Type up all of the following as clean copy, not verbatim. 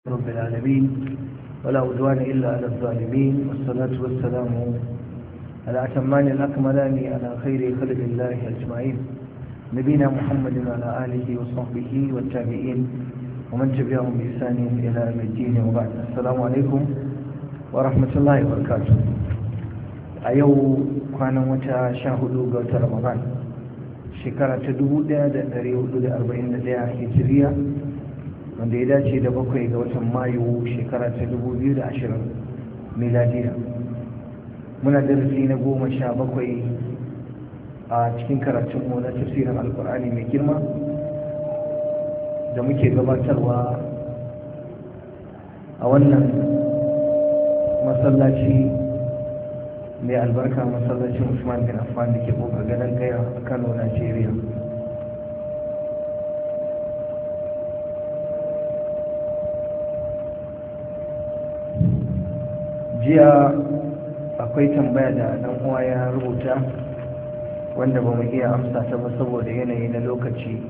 رب العالمين ولا عدوان إلا على الظالمين والصلاة والسلام على أتمان الأكملان على خير خلق الله أجمعين نبينا محمد وعلى آله وصحبه والتابعين ومن تبعهم بإحسان إلى يوم الدين وبعد. السلام عليكم ورحمة الله وبركاته. أيو كان متى شاهدوا قوة رمضان شكرا تدود دريود 41 هجرية wanda ya dace da 7 ga watan mayu shekara ta 2020 miladiya. Muna darasi na 17 a cikin karatunmu na tafsirin alkur'ani mai girma da muke gabatarwa a wannan masallaci mai albarka, masallacin Usman bin Affan da ke kofar gadon Kaya a Kano, Najeriya. Jiya akwai tambaya da ɗan uwa ya rubuta wanda ba mu iya amsa ta ba saboda yanayi na lokaci.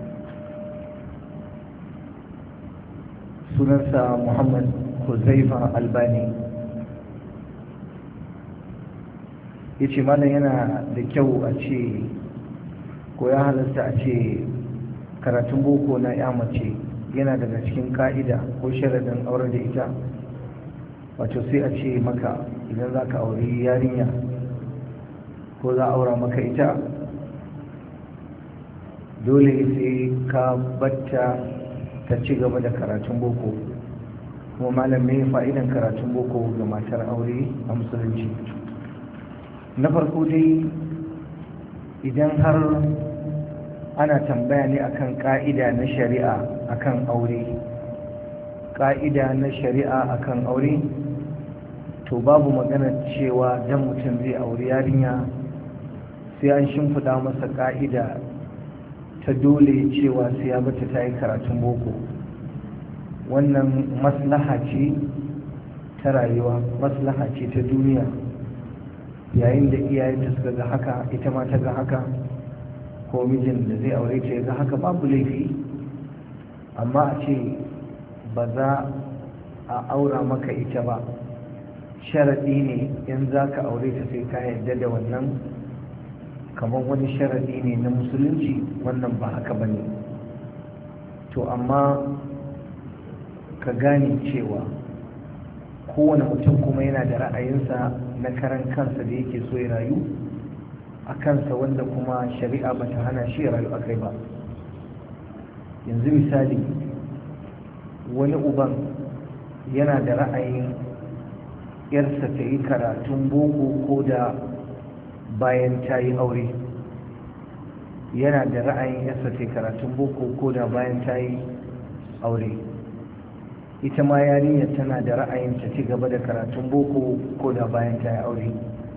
Sunansa Muhammad Huzaifa Albani. Ya ce malam yana da kyau a ce ko ya halarta a ce karatun boko na ya mace yana daga cikin ka'ida ko sharadin aure da ita. Wato sai a ce maka idan za ka auri yarinya ko za a aura maka ita dole sai ka batta ta ci gaba da karatun boko. Kuma malam mai fa'idan karatun boko ga matar aure a musulunci? Na farko dai idan har ana tambaya ne akan ka'ida na shari'a akan aure, ka'ida na shari'a akan aure, to babu magana cewa dan mutum zai auri yarinya sai an shimfiɗa masa ka'ida ta dole cewa sai ya bata ta yi karatun boko. Wannan maslaha ce ta rayuwa, maslaha ce ta duniya. Yayin da iyayen ta suka ga haka, ita ma ta ga haka, ko mijin da zai aure ta ya ga haka, babu laifi. Amma a ce ba za a aura maka ita ba, sharaɗi ne in za ka aure ta sai ka yarda da wannan, kamar wani sharaɗi ne na musulunci. Wannan ba haka ba ne. To amma ka gane cewa kowane mutum kuma yana da ra'ayinsa na karan kansa da yake so ya rayu a kansa, wanda kuma shari'a ba ta hana shi ya rayu a kai ba. Yanzu misali, wani uban yana da ra'ayin yarsa ta yi karatun boko ko da bayan ta yi aure. Yana da ra'ayin yarsa ta yi karatun boko ko da bayan ta yi aure. Ita ma yarinyar tana da ra'ayin ta ci gaba da karatun boko ko da bayan ta yi aure.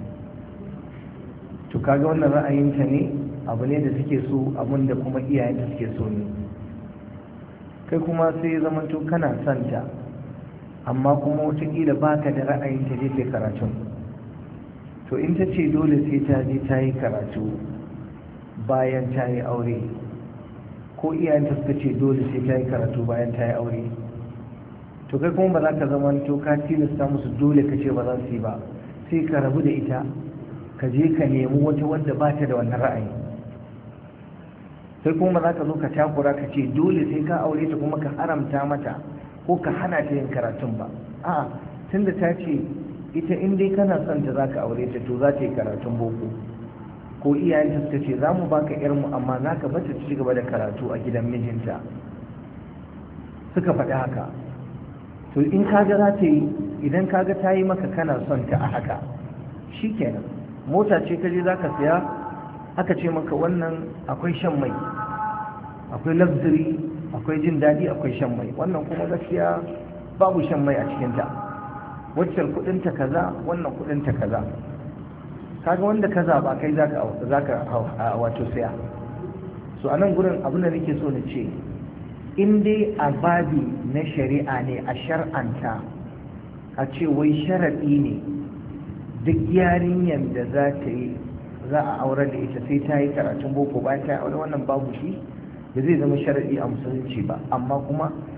To kaga wannan ra'ayinta ne, abu ne da suke so, abun da kuma iyayenta suke so ne. Kai kuma sai zamanto kana son ta, amma kuma watakila baka da ra'ayin ta je ta karatu. To in ta ce dole sai ta je ta yi karatu bayan ta yi aure, ko iyayenta suka ce dole sai ta yi karatu bayan ta yi aure, to kai kuma ba za ka zama to ka tilasta musu dole ka ce ba za su yi ba, sai ka rabu da ita ka je ka nemi wata wanda ba ta da wannan ra'ayi. Sai kuma ba za ka zo ka takura ka ce dole sai ka aure ta kuma ka haramta mata ko ka hana ta yin karatun ba. A'a, tunda ta ce ita in dai kana son ta zaka aure ta, to za ta yi karatun boko, ko iyayenta suka ce za mu baka yarmu amma za ka bata ta ci gaba da karatu a gidan mijinta, suka faɗi haka. To in kaga za ta yi, idan kaga ta yi maka kana son ta a haka, shikenan. Mota ce ka je za ka siya, aka ce maka wannan akwai shan mai, akwai luxury, akwai jin daɗi, akwai shan mai. Wannan kuma gaskiya babu shan mai a cikinta. Waccan kuɗinta kaza, wannan kuɗinta kaza. Kaga wanda kaza ba kai za ka wato saya. So a nan gurin abin da nake so na ce, in dai a babi na shari'a ne, a shar'anta a ce wai sharaɗi ne duk yarinyar da za a aure da ita sai ta yi karatun boko bayan ta yi aure, wannan babu shi, da zai zama sharaɗi a musulunci ba. Amma kuma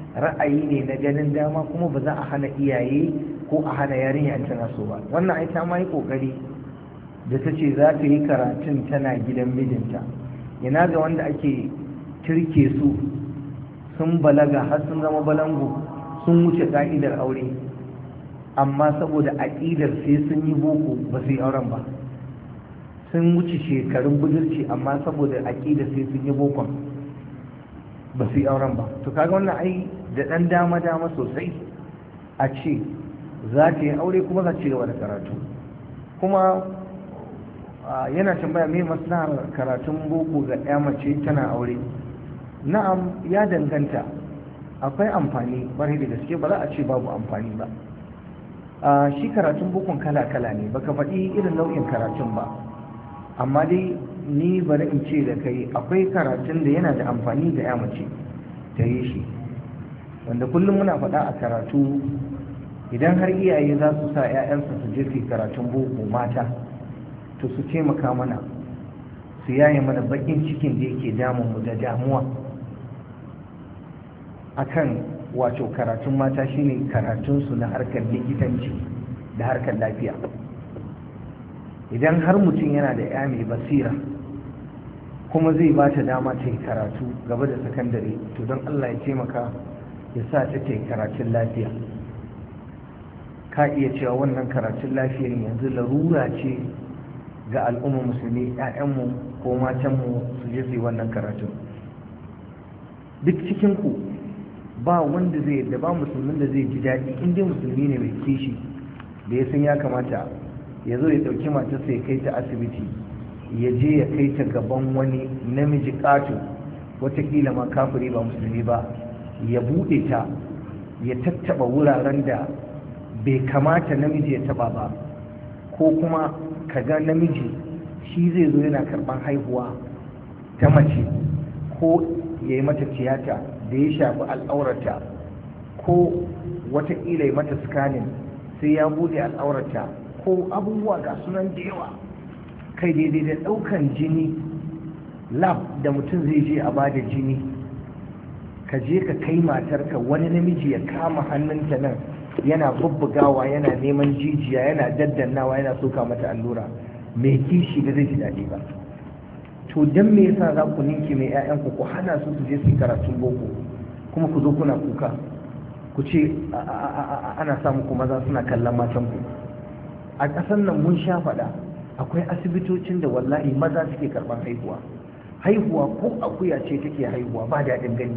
ra'ayi ne na ganin dama, kuma ba za a hana iyaye ko a hana yarinya in tana so ba. Wannan ai ta ma yi kokari da ta ce za ta yi karatun tana gidan mijinta. Ina ga wanda ake turke su sun balaga har sun zama balango, sun wuce ka'idar aure, amma saboda aƙidar sai sun yi boko ba su yi auren ba, sun wuce shekarun budurci amma saboda aƙidar sai sun yi bokon ba su yi auren ba. To kaga wannan ai da ɗan dama sosai a ce za ta yi aure kuma za ta ci gaba da karatu. Kuma yana tambaya me maslahar karatun boko ga ya mace tana aure. Na'am, ya danganta, akwai amfani ƙwarai da gaske, ba za a ce babu amfani ba. Shi karatun bokon kala-kala ne, baka faɗi irin nau'in karatun ba, amma dai ni bari in ce da kai akwai karatun da yana da amfani ga ya mace ta yi shi, wanda kullum muna faɗa a karatu, idan har iyaye za su sa 'ya'yansu su je su karatun boko mata, to su taimaka mana su yaye mana bakin cikin da yake damun mu da damuwa akan wato karatun mata shine karatunsu na harkar likitanci da harkar lafiya. Idan har mutum yana da ya mai basira kuma zai ba ta dama ta yi karatu gaba da sakandare, to don Allah ya taimaka ya sa ta yi karatun lafiya. Ka iya cewa wannan karatun lafiyar yanzu larura ce ga al'ummar musulmi, 'ya'yanmu ko matanmu su je su yi wannan karatun. Duk cikinku ba wanda zai yadda, ba musulmin da zai ji daɗi in dai musulmi ne mai kishi da ya san ya kamata ya zo ya ɗauki matarsa ya kai ta asibiti, ya je ya kai ta gaban wani namiji ƙato, watakila ma kafiri ba musulmi ba, ya buɗe ta, ya tattaɓa wuraren da bai kamata namiji ya taɓa ba, ko kuma kaga namiji shi zai zo yana karɓar haihuwa ta mace, ko ya yi mata tiyata da ya shafi al'aurata, ko wataƙila ya mata scanning sai ya bude al'aurata, ko abubuwa ga sunan da yawa, kai daidai da ɗaukan jini lab da mutum zai je a bada jini, ka je ka kai matarka wani namiji ya kama hannunta nan yana bubbugawa, yana neman jijiya, yana daddannawa, yana soka mata allura, mai kishi da zai ji daɗi ba. To dan me yasa za ku ninki mai 'ya'yanku ku hana su su je su karatun boko, kuma ku zo kuna kuka ku ce ana sa muku maza suna kallon matanku? A ƙasar nan mun sha faɗa, akwai asibitocin da wallahi maza suke karɓar haihuwa ko akuya ce take haihuwa ba daɗin gani,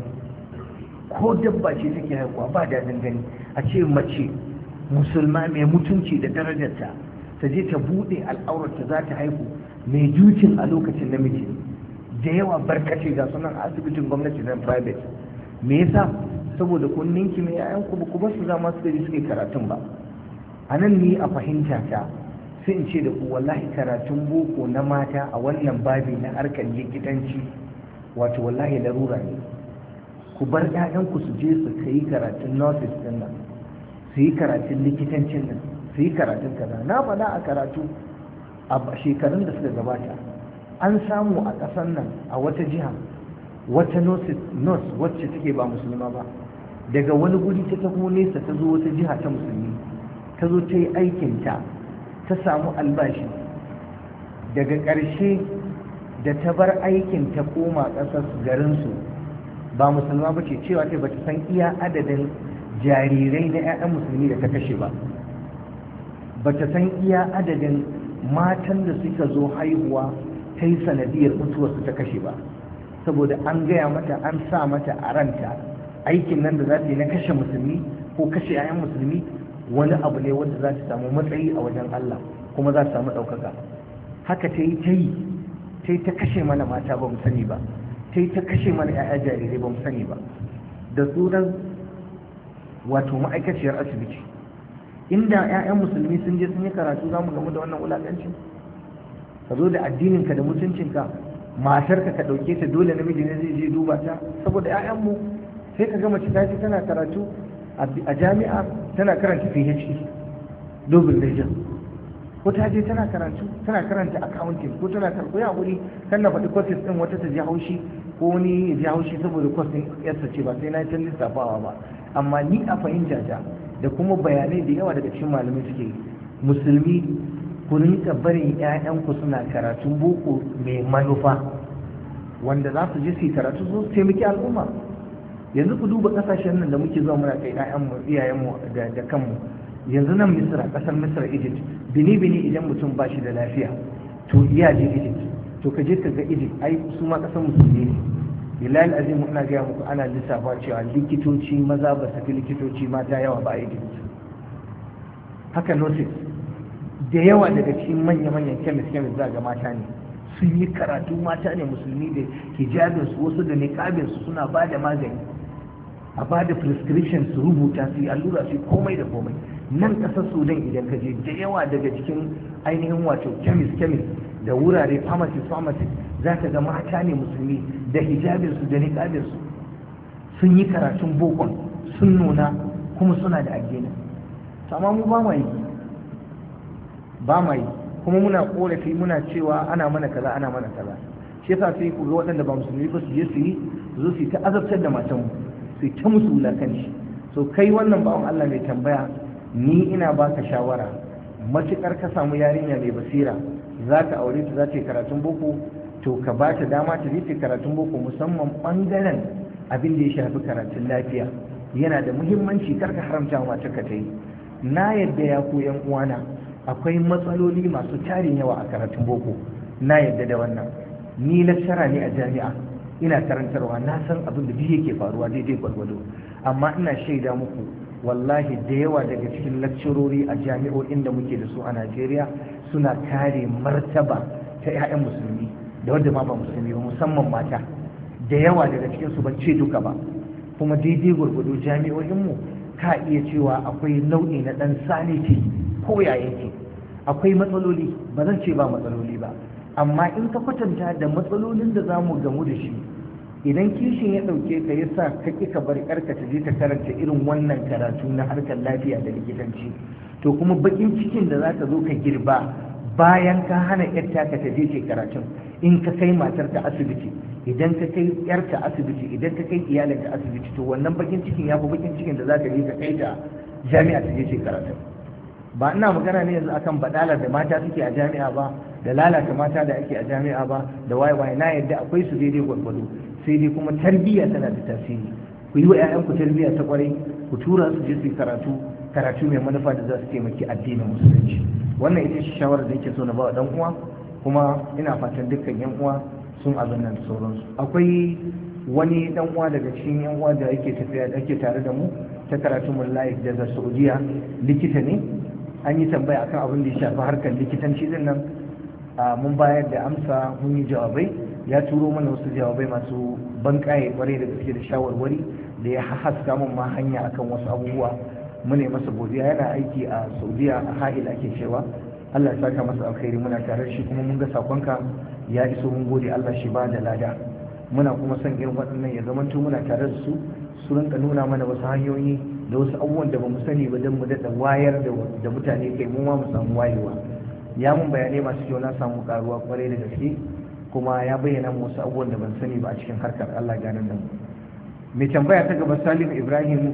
ko dabba ce take haihuwa ba daɗin gani. A ce mace musulma mai mutunci da darajarta ta je ta buɗe al'aurarta za ta haihu, mai jucin a lokacin namiji da yawa barkace ga sunan asibitin gwamnati na private. Me yasa? Saboda kun ninki mai yayan ku ba ku basu zama su gari suke karatun ba. A nan ni a fahimta ta sai in ce da ku wallahi karatun boko na mata a wannan babi na harkar likitanci wato wallahi larura ne. Ku bar 'ya'yanku su je su kai karatun nurses din nan, su yi karatun likitancin nan, su yi karatun kaza. Na faɗa a karatu a shekarun da suka gabata an samu a ƙasar nan a wata jiha wata nurse wacce take ba musulma ba, daga wani guri ta taho nesa ta zo wata jiha ta musulmi, ta zo ta yi aikinta, ta samu albashi. Daga ƙarshe da ta bar aikin ta koma ƙasar garinsu, ba musulma ba ce, cewa ta bata san iya adadin jarirai na 'ya'yan musulmi da ta kashe ba, bata san iya adadin matan da suka zo haihuwa ta yi sanadiyar mutuwarsu ta kashe ba, saboda an gaya mata, an sa mata a ranta aikin nan da za ta yi na kashe musulmi ko kashe 'ya'yan musulmi wani abu ne wanda za ta samu matsayi a wajen Allah kuma za ta samu ɗaukaka. Haka ta yi ta kashe mana mata ba mu sani ba, ta yi ta kashe mana 'ya'ya jarirai ba mu sani ba, da sunan wato ma'aikaciyar asibiti. Inda 'ya'yan musulmi sun je sun yi karatu za mu gamu da wannan wulaƙancin? Ka zo da addininka da mutuncinka, matarka ka ɗauke ta dole namiji ne zai je duba ta? Saboda 'ya'yanmu sai ka gama ta ce tana karatu a jami'a, tana karanta PhD double major, ko ta je tana karatu tana karanta accounting, ko tana karɓo ya wuri kan na faɗi courses ɗin wata ta ji haushi ko ni ya ji haushi saboda kwasin yarsa ce ba sai na ta lissafawa ba, amma ni a fahimta ta da kuma bayanai da yawa daga cikin malamai suke musulmi ku rinka barin 'ya'yanku suna karatun boko mai manufa wanda za su je su yi karatu su taimaki al'umma. Yanzu ku duba kasashen nan da muke zuwa muna kai 'ya'yanmu iyayenmu da kanmu. Yanzu nan Misra, kasar Misra, Egypt, bini idan mutum ba shi da lafiya to iya je Egypt, to ka je ka ga Egypt, ai su ma kasar musulmi ne. Bilal azim ina gaya muku ana lissafa cewa likitoci maza ba su fi likitoci mata yawa ba a Egypt. Haka notice da yawa daga cikin manya-manyan kemis za ga mata ne, sun yi karatu, mata ne musulmi da hijabinsu, wasu da niqabinsu, suna ba da magani, a ba da prescription, su rubuta, su yi allura, su yi komai da komai. Nan kasar Sudan idan ka je da yawa daga cikin ainihin wato kemis da wurare pharmacist za ka ga mata ne musulmi da hijabinsu da niqabinsu, sun yi karatun bokon, sun nuna kuma suna da addini. Amma mu ba ma yi kuma muna korafi, muna cewa ana mana kaza. Shi yasa sai ku ga waɗanda ba musulmi ba su je su yi ta azabtar da matanmu, su yi ta musu wulakanci. So kai wannan bawan Allah mai tambaya, ni ina baka shawara, matuƙar ka samu yarinya mai basira za ka aure ta, za ta yi karatun boko, to ka ba ta dama ta je karatun boko, musamman ɓangaren abin da ya shafi karatun lafiya yana da muhimmanci. Karka haramta wa matarka ta yi. Na yadda ya ku yan uwana akwai matsaloli masu tarin yawa a karatun boko, na yadda da wannan. Ni lecturer ne a jami'a, ina karantarwa, na san abin da duk yake faruwa daidai gwargwado, amma ina shaida muku wallahi da yawa daga cikin lakcirori a jami'o'in da muke da su a Najeriya suna kare martaba ta 'ya'yan musulmi da wanda ma ba musulmi ba, musamman mata. Da yawa daga cikin su ban ce duka ba, kuma daidai gwargwado jami'o'inmu ka iya cewa akwai nau'i na dan sanity ko ya yake. Akwai matsaloli, ba zan ce ba matsaloli ba, amma in ka kwatanta da matsalolin da za mu gamu da shi idan kishin ya ɗauke ka ya sa ka ƙi ka bar ƴarka ta je ta karanta irin wannan karatu na harkar lafiya da likitanci, to kuma bakin cikin da za ka zo ka girba bayan ka hana ƴarta ka ta je ta karatun, in ka kai matarka asibiti, idan ka kai ƴarka asibiti, idan ka kai iyalinka asibiti, to wannan bakin cikin ya fi bakin cikin da za ka je ka kai ta jami'a ta je ta karatun. Ba ina magana ne yanzu akan badalar da mata suke a jami'a ba, da lalata mata da ake a jami'a ba, da waye na yadda akwai su daidai gwargwado, sai dai kuma tarbiyya tana da tasiri. Ku yi wa 'ya'yanku tarbiyya ta kwarai, ku tura su je su yi karatu mai manufa da za su taimaki addinin musulunci. Wannan ita ce shawarar da yake so na ba wa dan uwa, kuma ina fatan dukkan yan uwa sun abin nan da sauransu. Akwai wani dan uwa daga cikin yan uwa da yake tafiya da ake tare da mu ta karatun mu live daga Saudiya, likita ne. An yi tambaya akan abin da ya shafi harkar likitanci din nan, mun bayar da amsa, mun yi jawabai, ya turo mana wasu jawabai masu banƙaye kwarai da gaske da shawarwari da ya haska mun ma hanya akan wasu abubuwa. Mu ne masa godiya, yana aiki a Saudiya a Ha'il ake cewa. Allah ya saka masa alkhairi, muna tare da shi kuma mun ga sakonka ya iso, mun gode, Allah shi ba da lada. Muna kuma son irin waɗannan ya zamanto muna tare da su rinka nuna mana wasu hanyoyi da wasu abubuwan da ba mu sani ba don mu daɗa wayar da mutane kai, mu ma mu samu wayewa. Ya mun bayanai masu kyau, na samu karuwa kwarai da gaske, kuma ya bayyana mu wasu abubuwan da ban sani ba a cikin harkar. Allah ganin da mu. Mai tambaya ta gaba Salim Ibrahim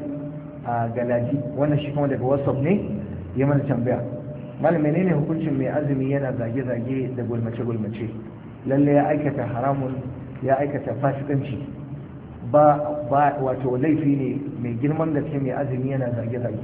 a Galaji, wannan shi kuma daga WhatsApp ne ya mana tambaya. Malam, menene hukuncin mai azumi yana zage-zage da gulmace-gulmace? Lalle ya aikata haramun, ya aikata fasikanci. ba wato laifi ne mai girman gaske mai azumi yana zage-zage,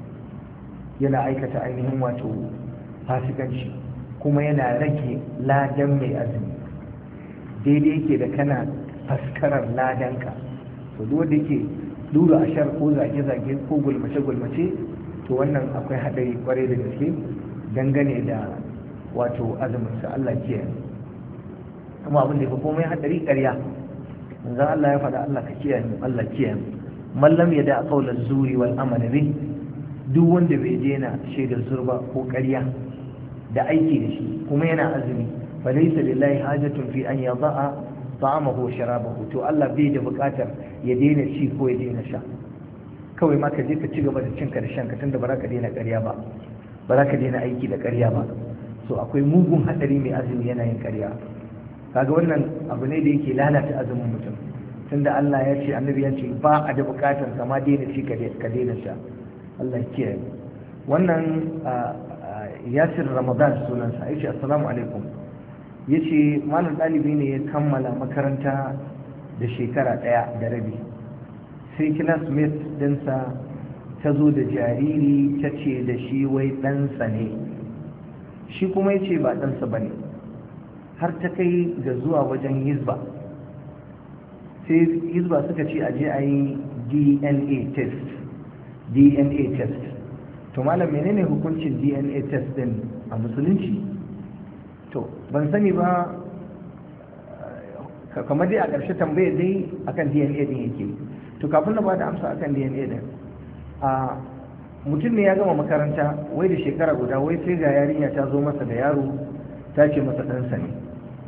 yana aikata ainihin wato fasikanci, kuma yana rage ladan mai azumi. Daidai yake da kana faskarar ladanka. to duk wanda yake dura ashar ko zage-zage ko gulmace-gulmace, to wannan akwai haɗari kwarai da gaske dangane da wato azuminsa. Allah kiyaye. kuma abin da ya fi komai haɗari ƙarya. manzon Allah ya faɗa, Allah ka kiyaye mu, Allah kiyaye mu. Man lam yada qawla zuri wal amal bih, duk wanda bai daina shaidar zurba ko ƙarya da aiki da shi kuma yana azumi, fa laysa lillahi hajatun fi an yada'a ta'amahu wa sharabahu, to Allah bai da buƙatar ya daina ci ko ya daina sha. kawai ma ka je ka ci gaba da cin ka da shan ka, tunda ba za ka daina ƙarya ba, ba za ka daina aiki da ƙarya ba. so akwai mugun hadari mai azumi yana yin ƙarya. kaga wannan abu ne da yake lalata azumin mutum, tunda Allah ya ce, annabi ya ce ba a da bukatar kama daina ci ka daina sha. Allah ya kiyaye. Wannan Yasir Ramadan sunansa, ya ce assalamu alaikum, ya ce malam ɗalibi ne ya kammala makaranta da shekara 1 da rabi, sai classmate dinsa ta zo da jariri ta ce da shi wai ɗansa ne, shi kuma ya ce ba ɗansa ba ne, har ta kai ga zuwa wajen hizba, sai hizba suka ce a je a yi DNA test. To malam menene hukuncin DNA test din a musulunci? To ban sani ba, kamar dai a ƙarshe tambayar dai akan DNA din yake. To kafin na bada amsa akan DNA din, a mutum ne ya gama makaranta wai da shekara guda, wai sai ga yarinya ta zo masa da yaro ta ce masa ɗansa ne,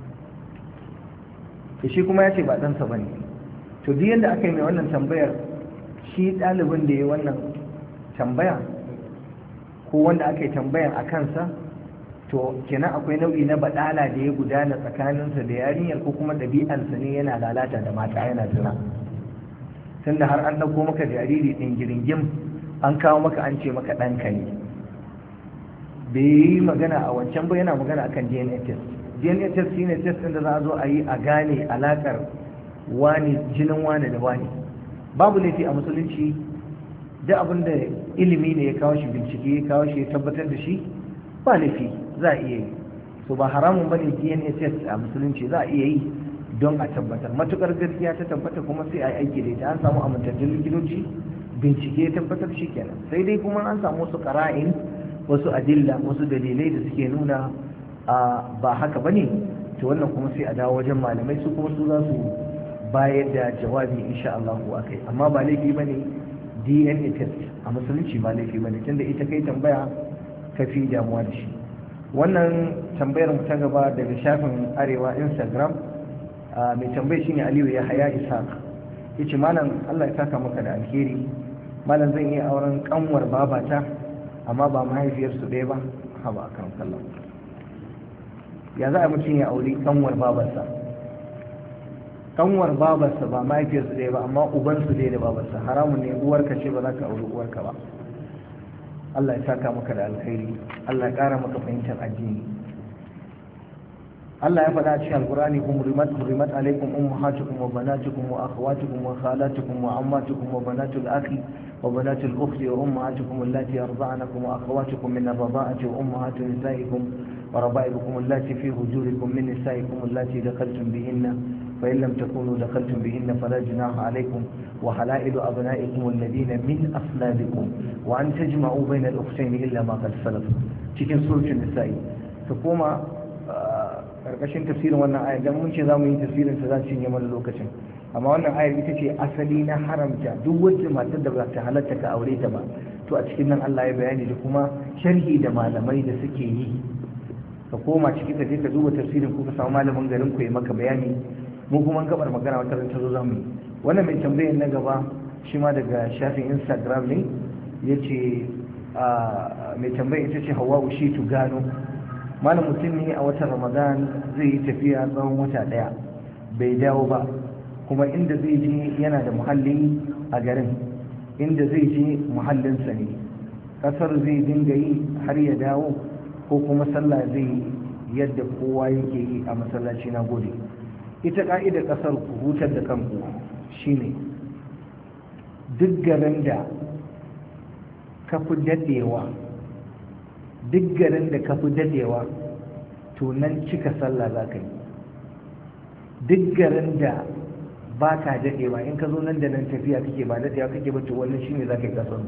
to shi kuma ya ce ba ɗansa ba ne. To duk yadda aka yi mai wannan tambayar, shi ɗalibin da ya yi wannan tambaya ko wanda aka yi tambayan a kansa, to kenan akwai nau'i na baɗala da ya gudana tsakaninsa da yarinyar, ko kuma ɗabi'ansa ne yana lalata da mata, yana zina. Tunda har an ɗauko maka jariri ɗin giringim an kawo maka an ce maka ɗanka ne. Bai yi magana a wancan ba, yana magana akan DNA test. DNA test shine test ɗin da za a zo a yi a gane alaƙar wani, jinin wani da wani. Babu laifi a musulunci, da abin da ilimi ne ya kawo shi, bincike ya kawo shi, ya tabbatar da shi, ba laifi, za a iya yi. So ba haramun bane DNA test a musulunci, za a iya yi don a tabbatar. Matukar gaskiya ta tabbata kuma sai a yi aiki da ita, an samu amintattun likitoci, bincike ya tabbatar, shi kenan. Sai dai kuma an samu wasu qara'in, wasu adilla, wasu dalilai da suke nuna ba haka bane, to wannan kuma sai a dawo wajen malamai, su kuma su za su bayar da jawabi insha Allah akai. Amma ba laifi bane DNA test a musulunci, ba laifi bane, tunda ita kai tambaya ka fi damuwa da shi. Wannan tambayar mu ta gaba daga shafin Arewa Instagram, mai tambayar shine Aliyu Yahaya Ishaq, yace malam Allah ya saka maka da alheri, malam zan iya auren kanwar babata amma ba mahaifiyarsu ɗaya ba. Haba akan kallon, ya za a mutum ya auri kanwar babarsa? Kanwar babarsa ba mahaifiyarsu ɗaya ba, amma ubansu ɗaya da babarsa. Haramun ne, uwarka ce, ba za ka auri uwarka ba. Allah ya saka maka da alkhairi, Allah ya ƙara maka fahimtar addini. Allah ya faɗa a cikin Alƙur'ani, hurrimat alaikum ummahatukum wa banatukum wa akhawatukum wa khalatukum wa ammatukum wa banatul akhi wa banatul ukhti wa ummahatukum allati arda'anakum wa akhawatukum min ar-rada'ati wa ummahatu nisaikum wa raba'ibukum allati fi hujurikum min nisaikum allati dakhaltum bihinna فإن لم تكونوا دخلتم بهن فلا جناح عليكم وحلائل أبنائكم الذين من أصلابكم وأن تجمعوا بين الأختين إلا ما قد سلف. cikin suratul nisa'i ta koma karkashin tafsirin wannan ayar, dan mun ce za mu yi tafsirin ta za su cinye mana lokacin, amma wannan ayar ita ce asali na haramta duk wacce matar da ba ta halatta ka aure ta ba. To a cikin nan Allah ya bayani da kuma sharhi da malamai da suke yi. Ka koma ciki ka je ka duba tafsirin, ko ka samu malamin garin ku ya maka bayani. Mu kuma gabar magana wata ran ta zo zamu yi. Wannan mai tambayar na gaba shi ma daga shafin Instagram ne, yace mai tambayar ita ce Hawwa Ushitu Gano, malam mutum ne a watan Ramadan zai yi tafiya tsawon wata daya bai dawo ba, kuma inda zai je yana da muhalli a garin, inda zai je muhallinsa ne, kasar zai dinga yi har ya dawo ko kuma sallah zai yadda kowa yake yi a masallaci? Na gode. Ita ka'idar kasar ku hutar da kanku shine duk garin da ka fi dadewa, duk garin da ka fi dadewa to nan cika sallah za ka yi. Duk garin da ba ka dadewa, in ka zo nan da nan tafiya kake ba dadewa kake ba, to wannan shine za ka yi kasar.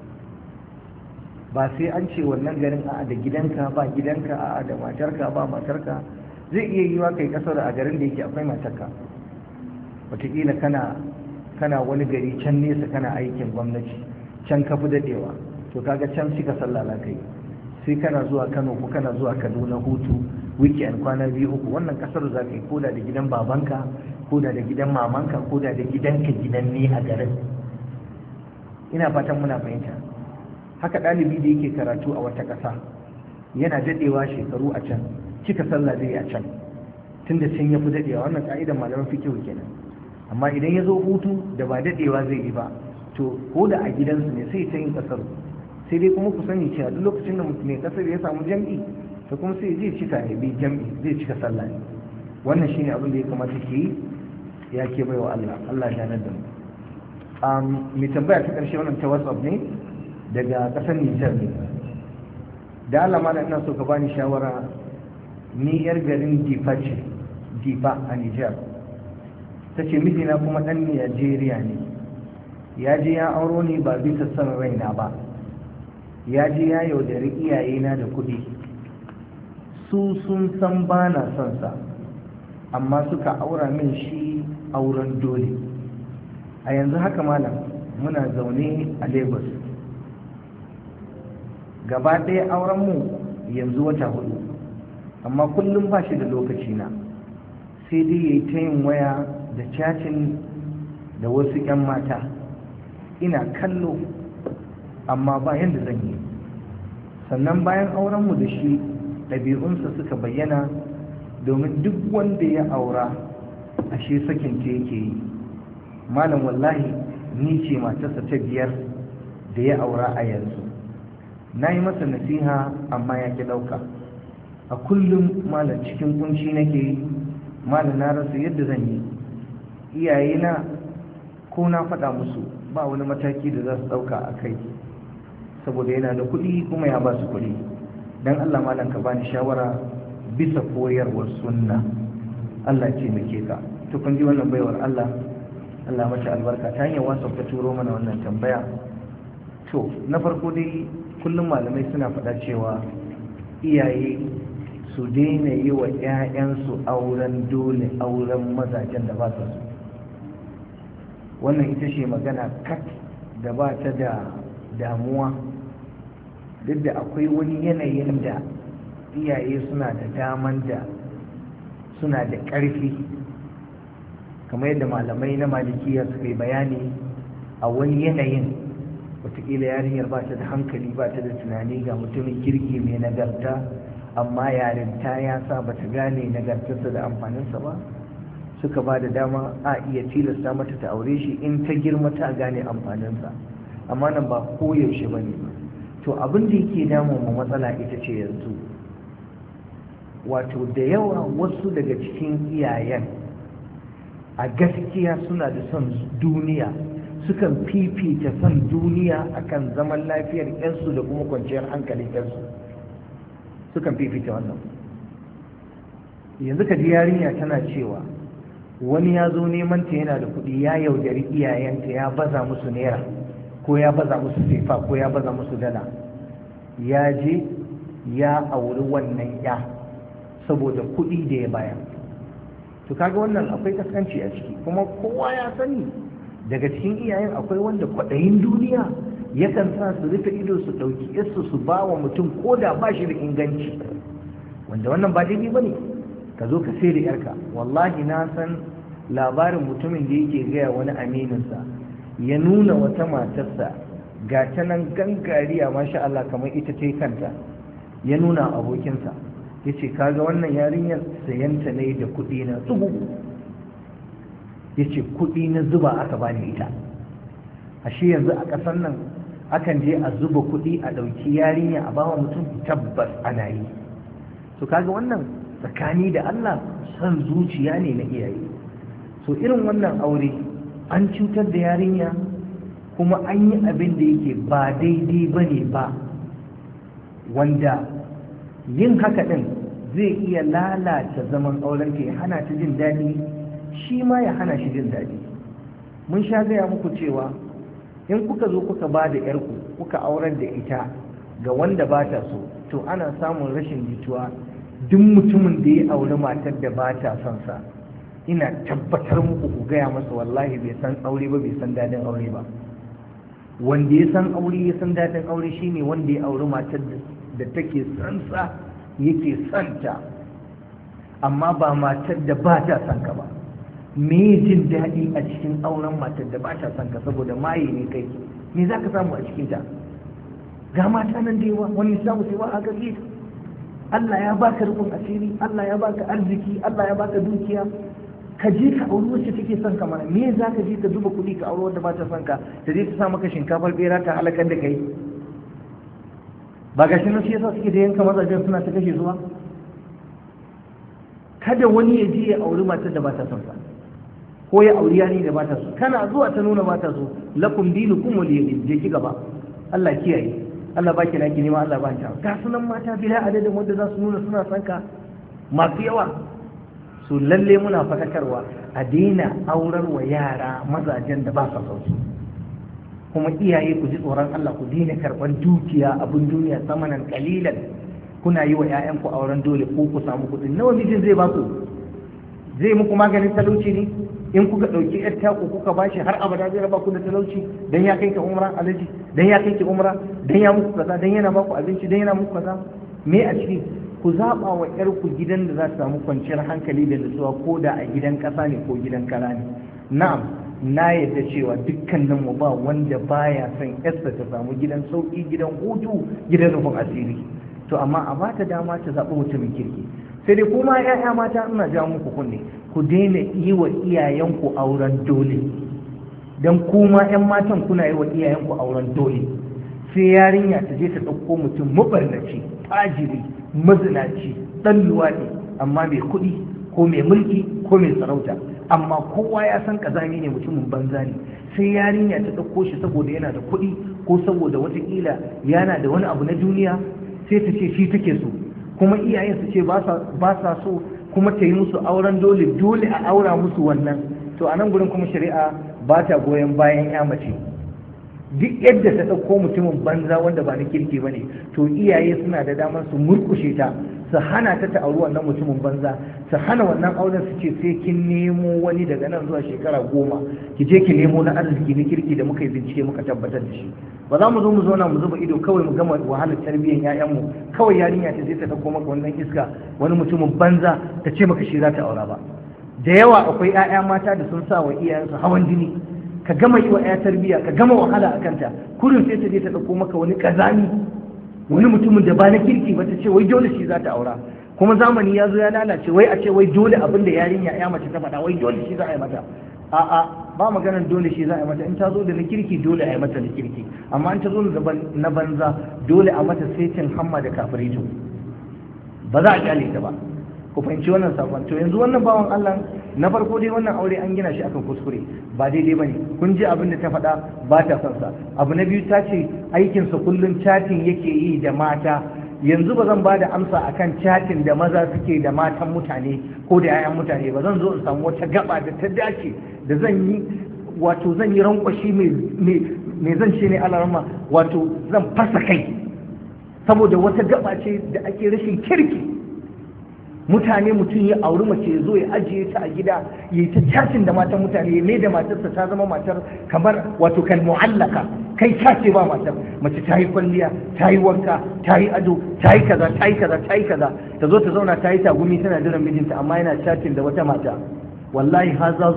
Ba sai an ce wannan garin a'a da gidanka ba gidanka, a'a da matarka ba matarka. Zai iya yiwa kai kasar a garin da yake akwai matarka, wataƙila kana wani gari can nesa kana aikin gwamnati, can ka fi dadewa, to kaga can cika sallah za ka yi. Sai kana zuwa Kano ko kana zuwa Kaduna hutu weekend kwana 2-3, wannan kasar za ka yi, koda da gidan babanka, koda da gidan mamanka, koda da gidanka gidan ne a garin. Ina fatan muna fahimta. Haka ɗalibi da yake karatu a wata ƙasa yana dadewa shekaru a can, cika sallah zai a can. tunda can ya fi daɗewa, wannan ka'idar malaman fikihu kenan. amma idan ya zo hutu da ba daɗewa zai yi ba, to ko da a gidansu ne sai ta yin ƙasar. sai dai kuma ku sani cewa duk lokacin da mutum mai ƙasar ya samu jam'i, to kuma sai zai cika ya bi jam'i, zai cika sallah ne. wannan shine abin da ya kamata ke yi, ya ke baiwa Allah ya ganar da mu. mai tambaya ta ƙarshe wannan ta WhatsApp ne daga ƙasar Nijar ne. da Allah ma ina so ka bani shawara, ni yar garin Difa ce, Difa a Nijar. ta ce mijina kuma ɗan Najeriya ne, ya je ya auro ni ba bisa son raina ba, ya je ya yaudari iyayena da kuɗi, su sun san ba na son sa, amma suka aura min shi auren dole. a yanzu haka malam muna zaune a Lagos, gaba ɗaya aurenmu yanzu wata 4, amma kullum ba shi da lokaci na, sai dai ya yi ta yin waya da chatting da wasu 'yan mata, ina kallo amma ba yadda zan yi. sannan bayan aurenmu da shi ɗabi'unsa suka bayyana, domin duk wanda ya aura ashe sakinta yake yi. malam wallahi ni ce matarsa ta 5 da ya aura a yanzu. na yi masa nasiha amma ya ki ɗauka. a kullum malam cikin kunci nake, malam na rasa yadda zan yi. iyayena ko na faɗa musu ba wani mataki da za su ɗauka a kai, saboda yana da kuɗi kuma ya ba su kuɗi. don Allah malam ka bani shawara bisa koyarwar sunna. Allah ce muke ka. to kun ji wannan baiwar Allah mata albarka ta hanyar wasa ta turo mana wannan tambaya. to na farko dai kullum malamai suna faɗa cewa iyaye su daina yi wa 'ya'yansu auren dole, auren mazajen da ba su so. wannan ita ce magana kat da ba ta da damuwa, duk da akwai wani yanayin da iyaye suna da daman da suna da ƙarfi, kamar yadda malamai na malikiya suka yi bayani. a wani yanayin wataƙila yarinyar ba ta da hankali, ba ta da tunani, ga mutumin kirki mai nagarta, amma yarinta ya sa ba ta gane nagartarsa da amfaninsa ba, suka ba da dama a iya tilasta mata ta aure shi in ta girma ta gane amfaninsa. amma nan ba koyaushe ba ne. to abin da yake damun mu matsala ita ce yanzu, wato da yawa wasu daga cikin iyayen a gaskiya suna da son duniya, sukan fifita son duniya akan zaman lafiyar yansu da kuma kwanciyar hankalin yansu, sukan fifita wannan. yanzu ka ji yarinya tana cewa wani ya zo neman ta yana da kuɗi, ya yaudari iyayenta, ya baza musu naira ko ya baza musu sefa ko ya baza musu dala, ya je ya auri wannan ya saboda kuɗi da ya bayar. to kaga wannan akwai kaskanci a ciki, kuma kowa ya sani daga cikin iyayen akwai wanda kwaɗayin duniya yakan sa su rufe ido su ɗauki yarsu su ba wa mutum ko da ba shi da inganci, wanda wannan ba daidai ba ne. ka zo ka sai da yarka. wallahi na san labarin mutumin da yake gaya wani amininsa, ya nuna wata matarsa ga ta nan gangariya masha Allah kamar ita ta yi kanta, ya nuna abokinsa, ya ce kaga wannan yarinyar sayanta ne da kuɗi na tsubu, ya ce kuɗi na zuba aka bani ita. ashe yanzu a ƙasar nan akan je a zuba kuɗi a ɗauki yarinya a bawa mutum, tabbas ana yi. to kaga wannan tsakani da Allah son zuciya ne na iyaye. so irin wannan aure an cutar da yarinya, kuma an yi abin da yake ba daidai ba ne ba, wanda yin haka ɗin zai iya lalata zaman auren ya hana ta jin daɗi, shi ma ya hana shi jin daɗi. mun sha gaya muku cewa in kuka zo kuka ba da ‘yarku kuka aurar da ita ga wanda ba ta so, to ana samun rashin jituwa. duk mutumin da ya auri matar da ba ta son sa, ina tabbatar muku ku gaya masa wallahi bai san aure ba, bai san daɗin aure ba. wanda ya san aure ya san daɗin aure shine wanda ya auri matar da take son sa, yake santa, amma ba matar da ba ta son ka ba. me jin daɗi a cikin auren matar da ba ta son ka saboda maye ne kai, me za ka samu a cikinta? ga mata nan da yawa, wani samu sai ba a gaske Allah ya baka rufin asiri, Allah ya baka arziki, Allah ya baka dukiya, ka je ka auri wacce take son ka mana. Me za ka je ka zuba kuɗi ka auri wanda ba ta son ka, ta je ta sa maka shinkafar bera ta halakar da kai? Ba ga shi nan shi yasa suke da yanka mazajen suna ta kashe zuwa? Kada wani ya je ya auri matar da ba ta son sa, ko ya auri yani da ba ta so. Kana zuwa ta nuna ba ta so, lakum dinukum waliyadin, je ki gaba. Allah kiyaye, Allah baki naki ne ma Allah ba ta. Ga sunan mata bila adadin wanda za su nuna suna son ka masu yawa. Su lalle muna fadakarwa a daina aurar wa yara mazajen da ba sa son su. Kuma iyaye ku ji tsoron Allah, ku daina karɓar dukiya abin duniya samanan kalilan kuna yi wa 'ya'yanku auren dole ko ku samu kuɗi. Nawa mijin zai ba ku? Zai muku maganin talauci ne? In kuka ɗauki 'yar taku kuka bashi har abada zai raba ku da talauci dan ya kai ki umra alaji, dan ya kai ki umra, dan ya muku kaza, dan yana ba ku abinci, dan yana muku kaza? Me a ciki? Ku zaɓa wa 'yarku gidan da za su samu kwanciyar hankali da nutsuwa, ko da a gidan ƙasa ne ko gidan kara ne. Na'am, na yadda cewa dukkanin mu ba wanda baya son yarsa ta samu gidan sauki, gidan hutu, gidan rufin asiri. To amma a ba ta dama ta zaɓi mutumin kirki. Sai dai kuma 'ya'ya mata ina ja muku kunne, ku daina yi wa iyayenku auren dole. Dan kuma 'yan matan kuna yi wa iyayenku auren dole. Sai yarinya ta je ta ɗauko mutum mabarnaci, fajiri, mazinaci, ɗan luwaɗi, amma mai kuɗi ko mai mulki ko mai sarauta, amma kowa ya san kazami ne, mutumin banza ne. Sai yarinya ta ɗauko shi saboda yana da kuɗi ko saboda watakila yana da wani abu na duniya, sai ta ce shi take so, kuma iyayen su ce ba sa so, kuma ta yi musu auren dole, dole a aura musu wannan. To a nan gurin kuma shari'a ba ta goyon bayan ya mace. Duk yadda ta ɗauko mutumin banza wanda ba na kirki ba ne, to iyaye suna da damar su murkushe ta, su hana ta auri wannan mutumin banza, su hana wannan auren, su ce sai kin nemo wani daga nan zuwa shekara 10, ki je ki nemo na arziki na kirki da muka yi bincike muka tabbatar da shi. Ba za mu zo mu zauna mu zuba ido kawai mu gama wahalar tarbiyyar 'ya'yanmu, kawai yarinya ta je ta ɗauko maka wannan iska, wani mutumin banza, ta ce maka shi za ta aura ba. Da yawa akwai 'ya'ya mata da sun sa wa iyayensu hawan jini, ka gama yi wa ya tarbiyya, ka gama wahala a kanta, kurin sai ta je ta ɗauko maka wani ƙazami, wani mutumin da ba na kirki ba, ta ce wai dole shi za ta aura. Kuma zamani ya zo ya lalace, wai a ce wai dole abin da yarinya ya mace ta faɗa wai dole shi za a yi mata. A'a, ba maganar dole shi za a yi mata. In ta zo da na kirki dole a yi mata na kirki, amma in ta zo da na banza dole a mata setin hamma da kafirito, ba za a kyale ta ba. Ku fahimci wannan sakon. To yanzu wannan bawan Allah, na farko dai wannan aure an gina shi akan kuskure, ba daidai bane. Kun ji abin da ta faɗa, ba ta son sa. Abu na biyu, ta ce aikinsa kullum chatting yake yi da mata. Yanzu ba zan ba da amsa akan chatting da maza suke da matan mutane ko da 'ya'yan mutane ba. Zan zo in samu wata gaba da ta dace da zan yi, wato zan yi rankwashi mai zan ce ne alarma, wato zan fasa kai, saboda wata gaba ce da ake rashin kirki. Mutane, mutum ya auri mace ya zo ya ajiye ta a gida, ya yi ta cacin da matan mutane, ya mai da matarsa ta zama matar kamar wato kan mu'allaka, kai ta ce ba matar. Mace ta yi kwalliya, ta yi wanka, ta yi ado, ta yi kaza, ta yi kaza, ta yi kaza, ta zo ta zauna ta yi tagumi tana jiran mijinta, amma yana cacin da wata mata. Wallahi haza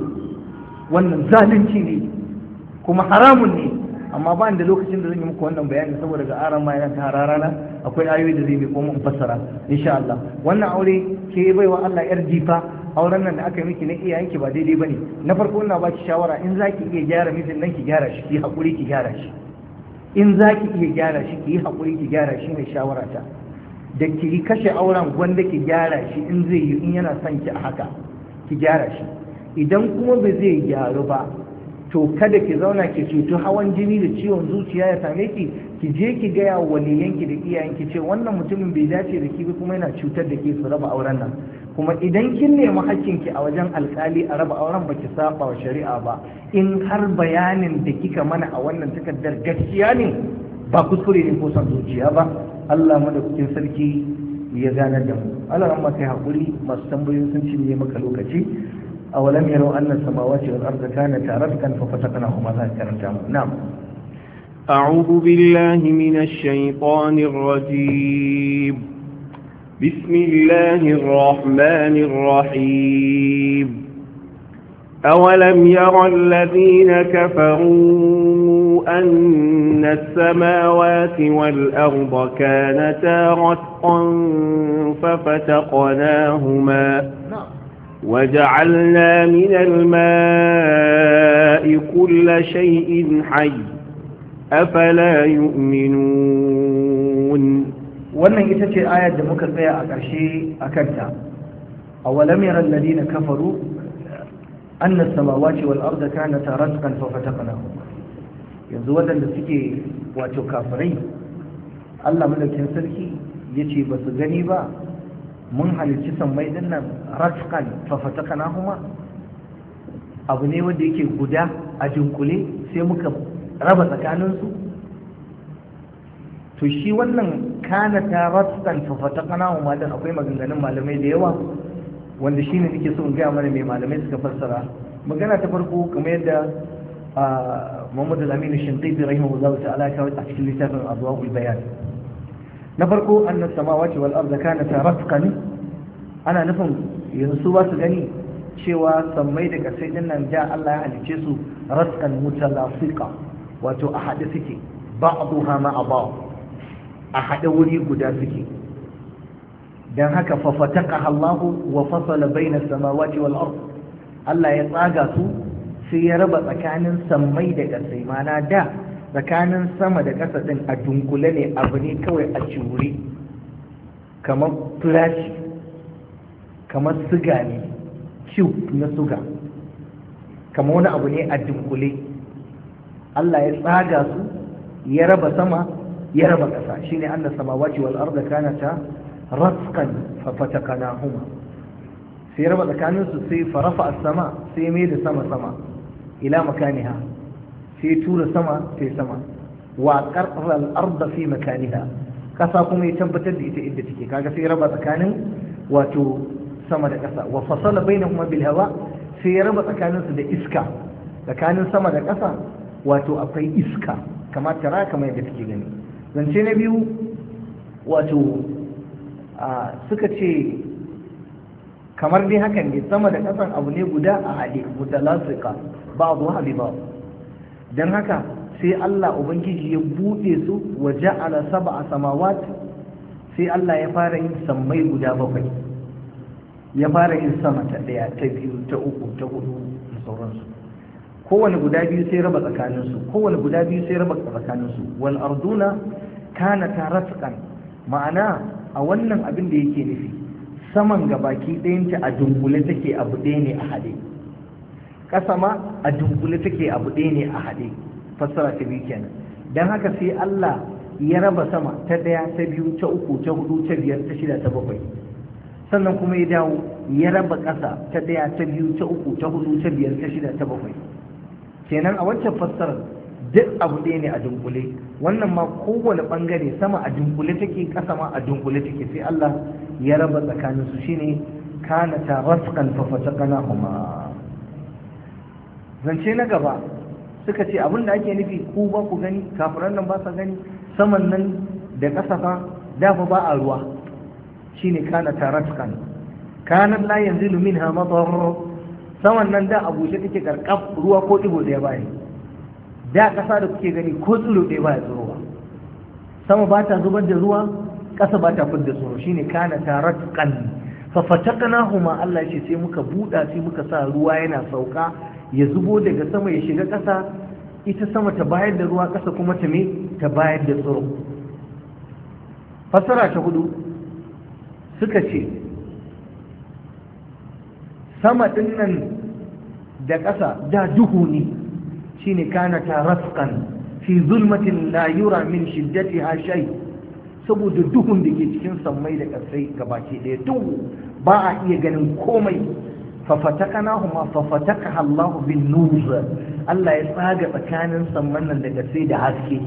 wannan zalunci ne kuma haramun ne. Amma ba da lokacin da zan yi muku wannan bayani, saboda ga aran ma yana ta hararana, akwai ayoyi da zai bi ko mun fassara insha Allah. Wannan aure ke baiwa Allah yar jifa, auren nan da aka yi miki na iyayenki ba daidai bane. Na farko ina baki shawara, in zaki iya gyara mijin nan ki gyara shi, ki hakuri ki gyara shi. In zaki iya gyara shi, ki hakuri ki gyara shi, ne shawara ta. Da ki kashe auren gwanda ki gyara shi, in zai yi, in yana son ki a haka ki gyara shi. Idan kuma ba zai gyaru ba, to kada ki zauna ki cutu hawan jini da ciwon zuciya ya same ki je ki gaya wa waliyanki da iyayenki ce wannan mutumin bai dace da ki ba, kuma yana cutar da ke, su raba auren nan. Kuma idan kin nemi hakkinki a wajen alkali a raba auren, baki saba wa shari'a ba. In har bayanin da kika mana a wannan takardar gaskiya ne, ba kuskure ne ko son zuciya ba, Allah madaukakin sarki ya ganar da mu. Allah ran kai hakuri, masu tambayoyin sun cinye maka lokaci. أولم يروا أن السماوات والأرض كانتا رتقا ففتقناهما ذكرا. نعم. أعوذ بالله من الشيطان الرجيم. بسم الله الرحمن الرحيم. أولم ير الذين كفروا أن السماوات والأرض كانتا رتقا ففتقناهما وجعلنا من الماء كل شيء حي أفلا يؤمنون. wannan ita ce ayar da muka tsaya a ƙarshe a kanta. awalam yara alladhina kafaru anna as-samawati wal arda kanata ratqan fa fataqnahuma. yanzu wadanda suke wato kafirai Allah madaukakin sarki yace ba su gani ba mun halicci sammai dinnan ratqan fa fataqnahuma, abu ne wanda yake guda a dunkule sai muka raba tsakaninsu. to shi wannan kana ta ratqan fa fataqnahuma dan akwai maganganun malamai da yawa wanda shine nake so in ga mana mai malamai suka fassara. magana ta farko kamar yadda Muhammad al-Amin al-Shinqiti rahimahullahu ta'ala ya kawo a cikin littafin Adwa'ul Bayan. na farko anna samawati wal arda kanata ratqan, ana nufin yanzu ba su gani cewa sammai da kasai din nan da Allah ya halice su ratqan mutalafiqa, wato a hade suke, ba'dha ma'a ba'd, a hade wuri guda suke. dan haka fa fataqaha Allah wa fasala bayna samawati wal ard, Allah ya tsaga su sai ya raba tsakanin sammai da kasai. Mana da tsakanin sama da ƙasa din a dunkule ne, abu ne kawai a cure, kamar flash, kamar suga ne, cube na suga, kamar wani abu ne a dunkule. Allah ya tsaga su ya raba sama ya raba ƙasa. shine anna samawati wal arda kanata ratqan fa fataqnahuma, sai raba tsakanin su, sai farafa as-sama, sai mai da sama sama ila makaniha, sai tura sama sai sama, wa qarra al-arda fi makaniha, kasa kuma ya tabbatar da ita inda take. kaga sai raba tsakanin wato sama da kasa. wa fasala bainahuma bil hawa, sai ya raba tsakanin su da iska. tsakanin sama da kasa wato akwai iska, kamar tara kamar yadda take gani. zance na biyu wato suka ce kamar dai hakan ne, sama da kasan abu ne guda a haɗe, mutalasika ba'dhuha bi ba'd. dan haka sai Allah ubangiji ya bude su wa ja'ala sab'a samawat, sai Allah ya fara yin sammai guda bakwai, ya fara yin sama ta daya, ta biyu, ta uku, ta hudu da sauransu. kowane guda biyu sai raba tsakaninsu, kowane guda biyu sai raba tsakaninsu. wal arduna kanata ratqan, ma'ana a wannan abin da yake nufi saman gabaki ɗayanta a dunkule take, abu ɗaya ne a haɗe. ƙasa ma a dunkule take, abu ɗaya ne a haɗe. fassara ta biyu kenan. don haka sai Allah ya raba sama ta ɗaya, ta biyu, ta uku, ta hudu, ta biyar, ta shida, ta bakwai. sannan kuma ya dawo ya raba ƙasa ta ɗaya, ta biyu, ta uku, ta hudu, ta biyar, ta shida, ta bakwai. kenan a wancan fassarar duk abu ɗaya ne a dunkule. wannan ma kowane ɓangare, sama a dunkule take, ƙasa ma a dunkule take, sai Allah ya raba tsakaninsu. shine kanata ratqan fa fataqnahuma. zance na gaba suka ce abin da ake nufi, ku ba ku gani, kafiran nan ba sa gani, saman nan da ƙasa fa da fa ba a ruwa. shine kanata ratqan, kanan la yanzilu minha matar, saman nan da a bushe take karkaf, ruwa ko digo da ya bayi. da ƙasa da kuke gani ko tsiro ɗaya ba ya tsiro ba. sama ba ta zubar da ruwa, ƙasa ba ta fidda tsiro. shine kanata ratqan fa fataqnahuma, Allah ya ce sai muka buɗa, sai muka sa ruwa yana sauka, ya zubo daga sama ya shiga ƙasa, ita sama ta bayar da ruwa, ƙasa kuma ta bayar da tsiro. fassara ta hudu suka ce sama ɗin nan da ƙasa da duhu ne, shine kanata ratqan fi zulmatin la yura min shiddatiha shay, saboda duhun da ke cikin sammai da ƙasai gabaki ɗaya, duhu ba a iya ganin komai. fafataknahuma fafatakaha Allah bin nur, Allah ya tsaga tsakanin samman nan da ƙasai da haske,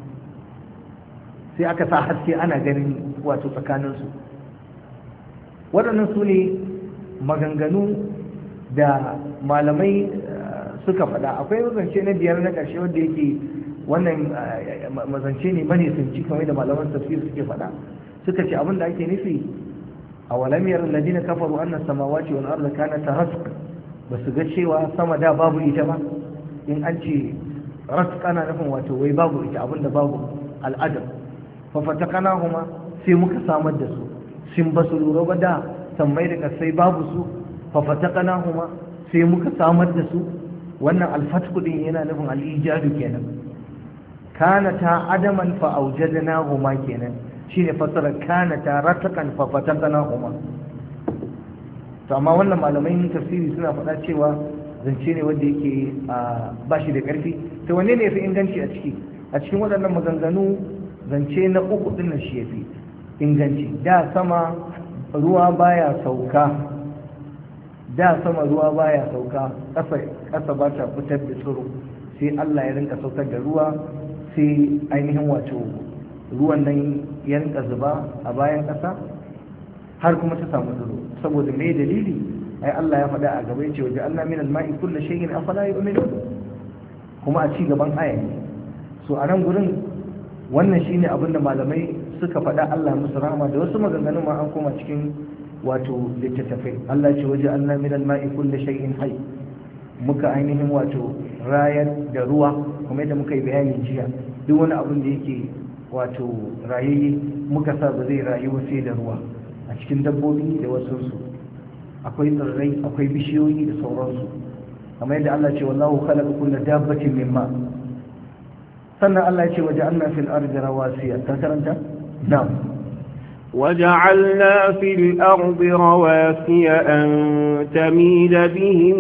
sai aka sa haske ana ganin wato tsakaninsu. waɗannan su ne maganganu da malamai suka faɗa. akwai mazance na biyar na ƙarshe wanda yake wannan mazance ne bane sun ci kamar da malaman tafsir suke faɗa. suka ce abin da ake nufi a walam yara alladhina kafaru anna samawati wal arda kanata ratq ba su ga cewa sama da babu ita ba? In an ce ratqa na nufin wato wai babu ita, abinda babu al'adam. fa fatakanahuma sai muka samar da su. Shin ba su lura ba da sammai da kasai babu su? fa fatakanahuma sai muka samar da su. wannan alfatku din yana nufin al'ijadu kenan. kanata adaman fa aujadnahuma kenan, shine fasara kanata ratqan fa fatakanahuma. to amma wannan malamai tafsiri suna faɗa cewa zance ne wanda yake ba shi da ƙarfi. to wanne ne yafi inganci a cikin waɗannan maganganu? zance na uku din nan shi yafi inganci. da sama ruwa baya sauka, ƙasa ba ta fitar da tsiro, sai Allah ya rinka saukar da ruwa, sai ainihin wato ruwan nan ya rinka zuba a bayan ƙasa har kuma ta samu tsiro. saboda me dalili? ai Allah ya faɗa a gaba yace waje Allah min al-ma'i kullu shay'in afala yu'minun, kuma a ci gaban aya ne. so a nan gurin wannan shine abinda malamai suka faɗa, Allah musu rahama. da wasu maganganun ma an koma cikin wato littattafai. Allah ce waje Allah min al-ma'i kullu shay'in hayy, muka ainihin wato rayar da ruwa, kuma yadda muka yi bayani jiya, duk wani abin da yake wato rayayye muka sa ba zai rayu sai da ruwa. a cikin dabbobi da wasu akwai tsirrai, akwai bishiyoyi da sauransu, kamar yadda Allah ce wallahu khalaqa kulla dabbatin min ma. sannan Allah ya ce waja'alna fil ardi rawasiya. ta karanta? na'am. وجعلنا في الأرض رواسي أن تميد بهم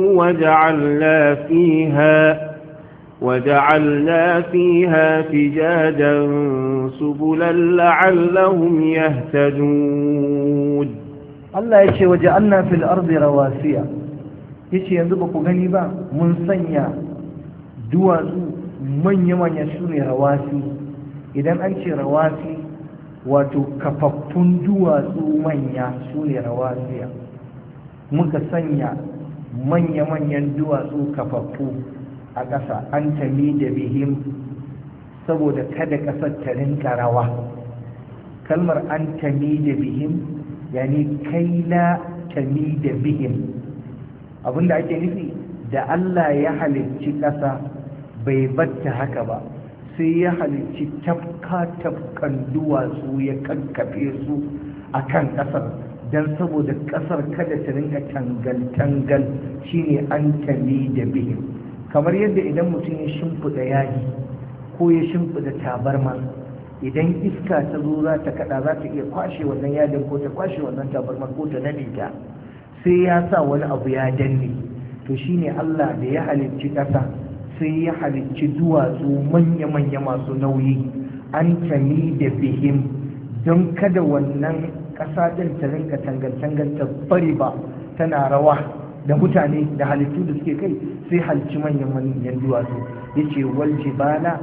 وجعلنا فيها فجاجا سبلا لعلهم يهتدون. الله يشي وجعلنا في الأرض رواسي. يشي ينذبك غنيبا من سنيا دوازو من يمن يسوني رواسي. إذا أنت رواسي wato kafaffun duwatsu manya su ne rawasiya. muka sanya manya-manyan duwatsu kafaffu a ƙasa an tami da bihim, saboda kada ƙasar ta rinka rawa. kalmar an tami da bihim yani kai la tami da bihim, abinda ake nufi da Allah ya halicci ƙasa bai batta haka ba, sai ya halicci tafkan duwatsu ya kankafe su a kan ƙasar, don saboda ƙasar kada ta rinka tangal-tangal, shine an tami da bihim. kamar yadda idan mutum ya shimfiɗa yaji ko ya shimfiɗa tabarma, idan iska ta zo za ta kaɗa za ta iya kwashe wannan yadin ko ta kwashe wannan tabarma ko ta nade ta, sai ya sa wani abu ya danne. to shine Allah da ya halicci ƙasa sai ya halicci duwatsu manya-manya masu nauyi an tami da bihim, don kada wannan ƙasa ɗin ta rinka tangal-tangal ta bari ba tana rawa da mutane da halittu da suke kai, sai halicci manyan duwatsu. ya ce waljibala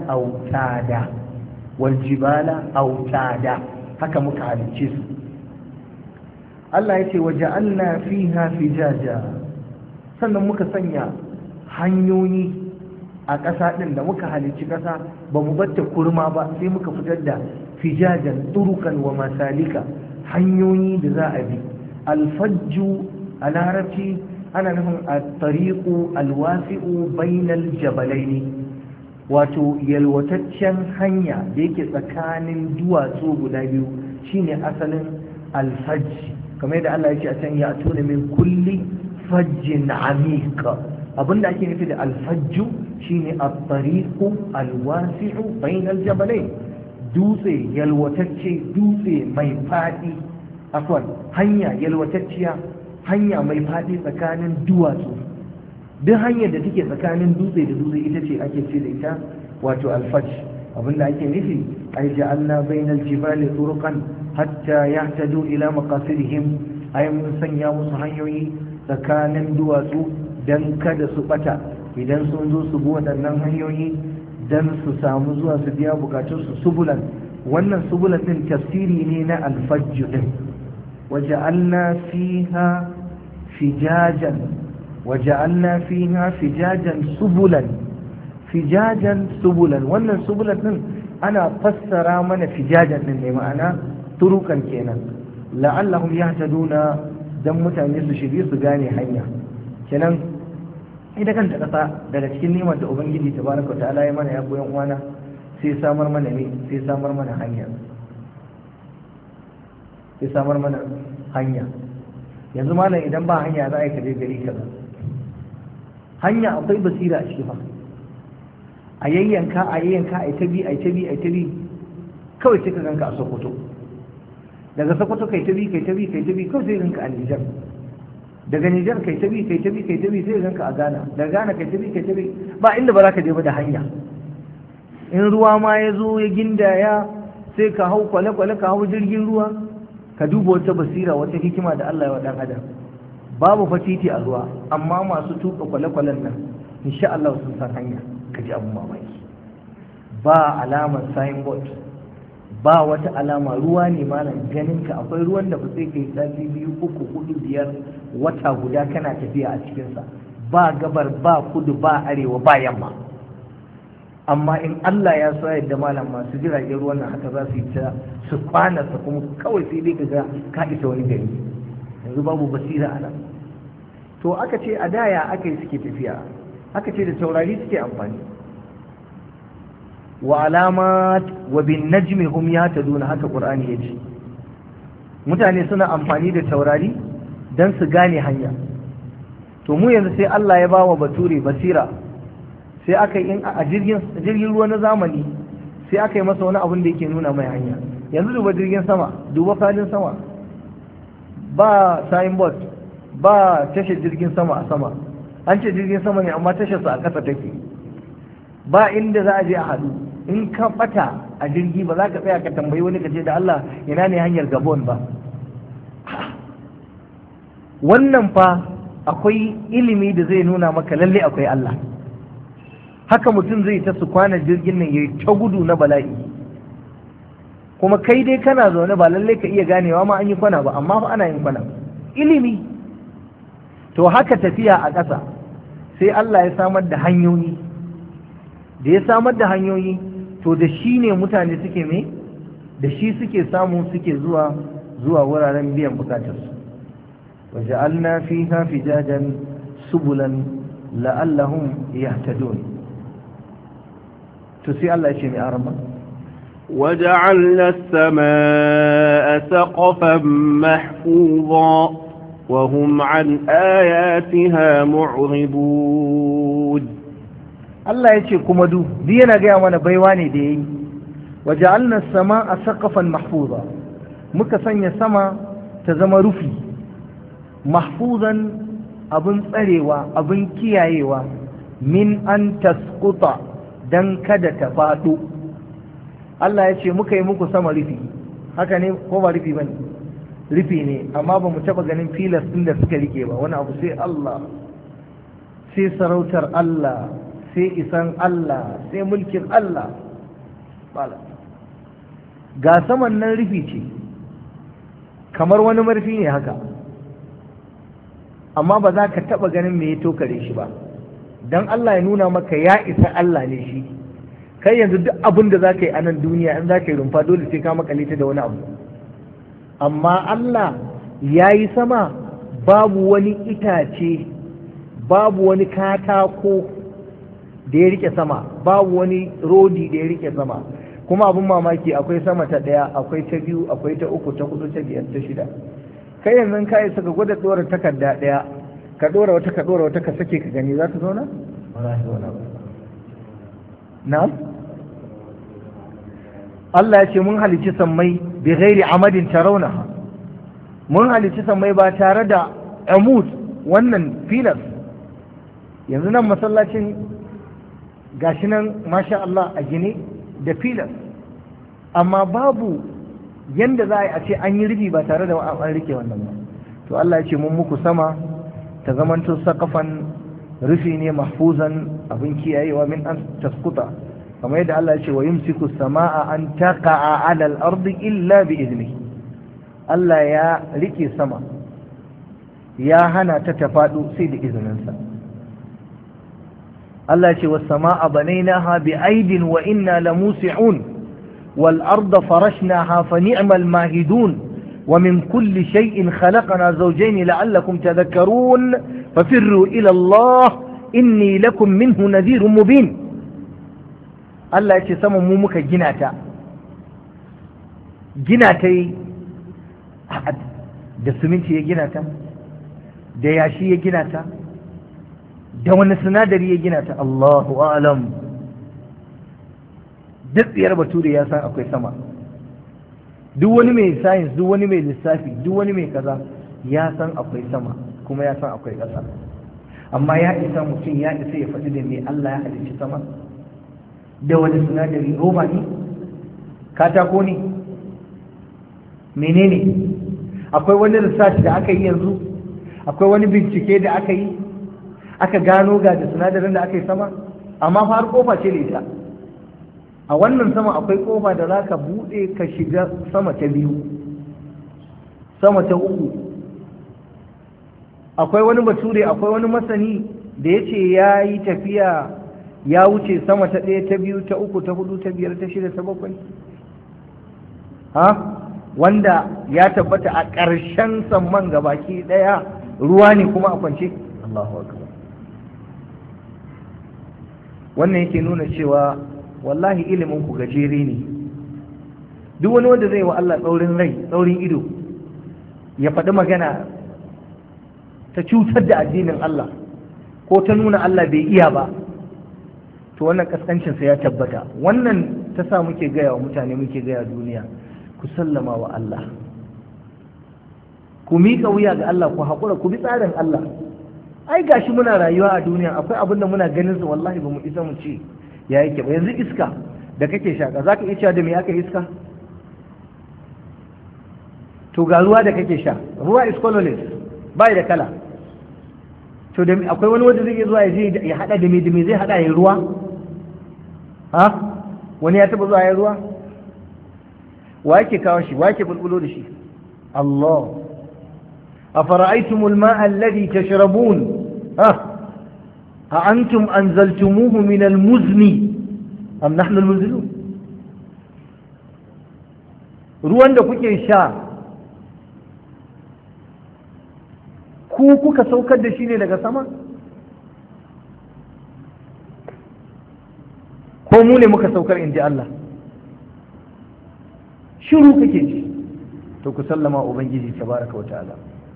autada, haka muka halicce su. Allah ya ce waje Allah fiha fijaja, sannan muka sanya hanyoyi a ƙasa ɗin da muka halicci ƙasa, ba mu batta kurma ba, sai muka fitar da fijajan turukan wa masalika, hanyoyi da za a bi. alfajju a larabci ana nufin a tariqu alwasi'u bainal jabalaini, wato yalwataccen hanya da yake tsakanin duwatsu guda biyu shine asalin alfajj, kamar yadda Allah yake a can ya tuna min kulli fajjin amiq. abinda ake nufi da alfajju shine at-tariqu alwasi'u bainal jabalain, dutse yalwatacce, dutse mai fadi, afwan hanya yalwatacciya, hanya mai faɗi tsakanin duwatsu. duk hanyar da take tsakanin dutse da dutse ita ce ake ce da ita wato alfaj. abinda ake nufi ai ja'alna bainal jibali turuqan hatta yahtadu ila maqasidihim, ai mun sanya musu hanyoyi tsakanin duwatsu dan kada su bata idan sun zo su bi waɗannan hanyoyi dan su samu zuwa su biya bukatunsu. subulan, wannan subulan din tafsiri ne na alfajj din. وجعلنا فيها فجاجا سبلا wannan subulan din ana fassara mana fijajan din ne, ma'ana turukan kenan, la'allahum yahtaduna, dan mutane su shirye su gane hanya. kenan ita kanta ƙasa daga cikin ni'imar da ubangiji tabaraka ta'ala ya mana ya koyan uwana sai samar mana ne sai samar mana hanya yanzu malam idan ba hanya za a yi kaje gari kaza hanya akwai basira a ciki fa a yayyanka a ta bi kawai sai ka ganka a Sokoto daga Sokoto kai ta bi kawai sai ganka a Nijar daga Nijar kai ta bi sai ganka a Ghana daga Ghana kai ta bi ba inda ba za ka je ba da hanya in ruwa ma ya zo ya gindaya sai ka hau kwale-kwale ka hau jirgin ruwa ka duba wata basira wata hikima da Allah ya wa dan adam babu fatiti a ruwa amma masu tuka kwale-kwalen nan insha Allah sun san hanya ka ji abun mamaki ba alamar signboard ba wata alama ruwa ne malam ganin ka akwai ruwan da ba sai kai sati 2, 3, 4, 5 wata guda kana tafiya a cikinsa ba gabar ba kudu ba arewa ba yamma amma in Allah ya so yadda malam masu jiragen ruwan nan haka za su yi ta su kwana su kuma kawai sai dai kaga ka isa wani gari yanzu babu basira a nan to aka ce a daya aka yi suke tafiya aka ce da taurari suke amfani wa alamat wa bin najmi hum yahtaduna haka qur'ani yace mutane suna amfani da taurari dan su gane hanya to mu yanzu sai Allah ya bawa bature basira sai aka yi a jirgin ruwa na zamani sai aka yi masa wani abin da yake nuna mai hanya yanzu duba jirgin sama duba falin sama ba signboard ba tashar jirgin sama a sama an ce jirgin sama ne amma tasharsa a ƙasa take ba inda za a je a haɗu in ka ɓata a jirgi ba za ka tsaya ka tambayi wani ka ce da Allah ina ne hanyar Gabon ba wannan fa akwai ilimi da zai nuna maka lalle akwai Allah haka mutum zai ta su kwana jirgin nan ya yi ta gudu na bala'i kuma kai dai kana zaune ba lalle ka iya ganewa ma an yi kwana ba amma fa ana yin kwana ilimi to haka tafiya a ƙasa sai Allah ya samar da hanyoyi da ya samar da hanyoyi to da shi ne mutane suke me da shi suke samu suke zuwa wuraren biyan bukatarsu waja'alna fiha fijajan subulan la'allahum yahtadun to sai Allah ya ce mai arama وجعلنا السماء سقفا محفوظا وهم عن آياتها معرضون Allah ya ce kuma duk yana gaya mana baiwa ne da yayi waja'alna as-samaa saqafan mahfuza muka sanya sama ta zama rufi mahfuzan abun tsarewa abun kiyayewa min an tasquta dan kada ta faɗo Allah ya ce muka yi muku sama rufi haka ne ko ba rufi bane rufi ne amma ba mu taɓa ganin filas ɗin da suka rike ba wani abu sai Allah sai sarautar Allah sai isan Allah sai mulkin Allah ga saman nan rufi ce kamar wani marfi ne haka amma ba za ka taɓa ganin me ya tokare shi ba don Allah ya nuna maka ya isa Allah ne shi kai yanzu duk abin da za ka yi a nan duniya in za ka yi rumfa dole sai ka makale ta da wani abu amma Allah ya yi sama babu wani itace babu wani katako da ya rike sama babu wani rodi da ya rike sama kuma abin mamaki akwai sama ta ɗaya akwai ta biyu akwai ta uku ta hudu ta biyar ta shida kai yanzu ka yi saka gwada ɗora takarda ɗaya ka ɗora wata ka sake ka gani za ta zauna? ba za ta zauna ba na'am Allah ya ce mun halicci sammai bi ghairi amadin tarawnaha mun halicci sammai ba tare da amud wannan filas yanzu nan masallacin gashi nan masha Allah a gine da filas amma babu yanda za a ce an yi rufi ba tare da an rike wannan ba to Allah ya ce mun muku sama ta zamanto saqafan rufi ne mahfuzan abin kiyayewa min an taskuta kamar yadda Allah ya ce wa yumsiku samaa an taqa'a 'ala al-ardi illa bi idnihi Allah ya rike sama ya hana ta tafadu sai da izininsa Allah ya ce was samaa banaynaha bi aidin wa inna lamusi'un wal arda farashnaha fa ni'mal mahidun ومن كل شيء خلقنا زوجين لعلكم تذكرون ففروا إلى الله inni lakum minhu nadhirun mubin. Allah ya ce saman mu muka gina ta yi da siminti ya gina ta, da yashi ya gina ta, da wani sinadari ya gina ta, Allahu a'lam. Duk tsiyar bature ya san akwai sama, duk wani mai science, duk wani mai lissafi, duk wani mai kaza ya san akwai sama kuma ya san akwai ƙasa. Amma ya isa mutum ya isa ya faɗi da me Allah ya halicci sama, da wani sinadari, roba ne, katako ne, menene? Akwai wani research da aka yi yanzu, akwai wani bincike da aka yi, aka gano ga da sinadarin da aka yi sama, amma fa har kofa ce da ita. A wannan sama akwai kofa da za ka buɗe ka shiga sama ta 2, sama ta 3. Akwai wani bature, akwai wani masani da ya ce ya yi tafiya ya wuce sama ta 1, ta 2, ta 3, ta 4, ta 5, ta 6, ta 7. Wanda ya tabbata a ƙarshen samman gabaki ɗaya ruwa ne kuma a kwance. Allahu akbar. Wannan yake nuna cewa wallahi ilimin ku gajere ne. Duk wani wanda zai wa Allah tsaurin rai, tsaurin ido, ya faɗi magana ta cutar da addinin Allah ko ta nuna Allah bai iya ba, to wannan kaskancinsa ya tabbata. Wannan ta sa muke gaya wa mutane, muke gaya duniya, ku sallama wa Allah, ku miƙa wuya ga Allah, ku haƙura, ku bi tsarin Allah. Ai gashi muna rayuwa a duniya, akwai abin da muna ganin su wallahi ba mu isa mu ce ya yake ba. Yanzu iska da kake shaka, za ka iya cewa da me aka iska? To ga ruwa da kake sha, ruwa is colorless, bai da kala. To da akwai wani wanda zai iya zuwa ya hada da me zai hada ya ruwa? Wani ya taba zuwa ya ruwa? Wa yake kawo shi? Wa yake bulbulo da shi? Allah. afara'aytumul ma'a alladhi tashrabun a antum anzaltumuhu min al-muzni am nahnu al-munzilun? Ruwan da kuke sha ku kuka saukar da shi ne daga sama ko mu ne muka saukar, inji Allah? shiru kake ji, to ku sallama ubangiji tabaraka wa ta'ala.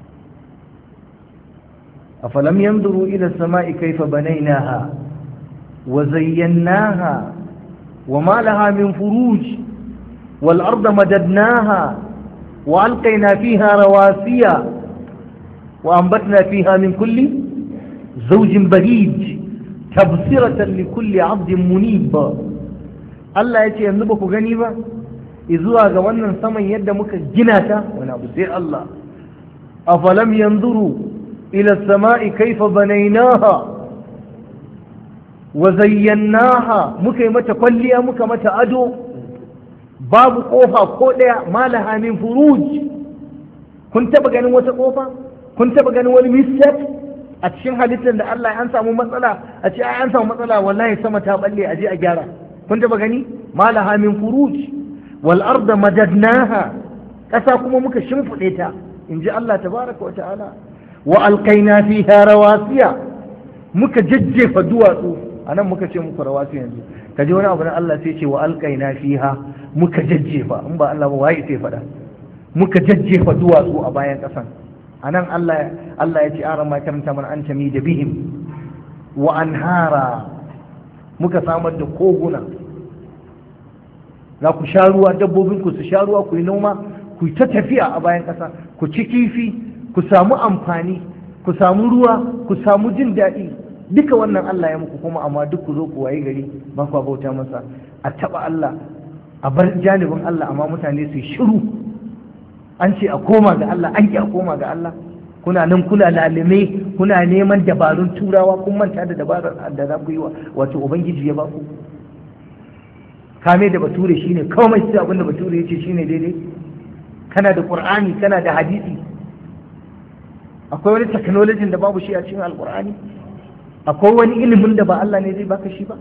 afalam yanzuru ila as-sama'i kayfa banaynaha wa zayyanaha wa ma laha min furuj wal arda madadnaha wa alqayna fiha rawasiya wa anbatna fiha min kulli zawjin bahij tabsiratan likulli 'abdin munib. Allah yace yanzu ba ku gani ba izuwa ga wannan saman yadda muka gina ta? Wani abu sai Allah. afalam yanzuru ila as-sama'i kayfa banaynaha wa zayyanaha, muka yi mata kwalliya, muka mata ado, babu kofa ko daya, malaha min furuj. kun taba ganin wata kofa? kun taba ganin wani mistake a cikin halittar da Allah an samu matsala, a ce an samu matsala wallahi sama ta balle a je a gyara? kun taba gani? malaha min furuj wal arda madadnaha, kasa kuma muka shimfide ta, inji Allah tabaraka wa ta'ala. wa alqaina fiha rawasiya, muka jajjefa duwatsu. anan muka ce muku rawasi, yanzu kaje wani abu na Allah sai ce wa alqaina fiha, muka jajjefa. in ba Allah ba waye sai fada muka jajjefa duwatsu a bayan kasan? anan Allah ya ce aran ma karanta man antami da bihim wa anhara, muka samar da koguna, za ku sha ruwa, dabbobin ku su sha ruwa, ku yi noma, ku ta tafiya a bayan ƙasa, ku ci kifi, ku samu amfani, ku samu ruwa, ku samu jin daɗi. duka wannan Allah ya muku, kuma amma duk ku zo ku waye gari ba ku bauta masa, a taɓa Allah, a bar janibin Allah, amma mutane su shiru. an ce a koma ga Allah, an ki a koma ga Allah. kuna nan kuna lalime, kuna neman dabarun turawa, kun manta da dabarar da za ku yi wato ubangiji ya ba ku. kame da bature shine komai, sai abin da bature ya ce shine daidai. kana da qur'ani, kana da hadisi. akwai wani technology da babu shi a cikin alqur'ani? akwai wani ilimin da ba Allah ne zai baka shi ba?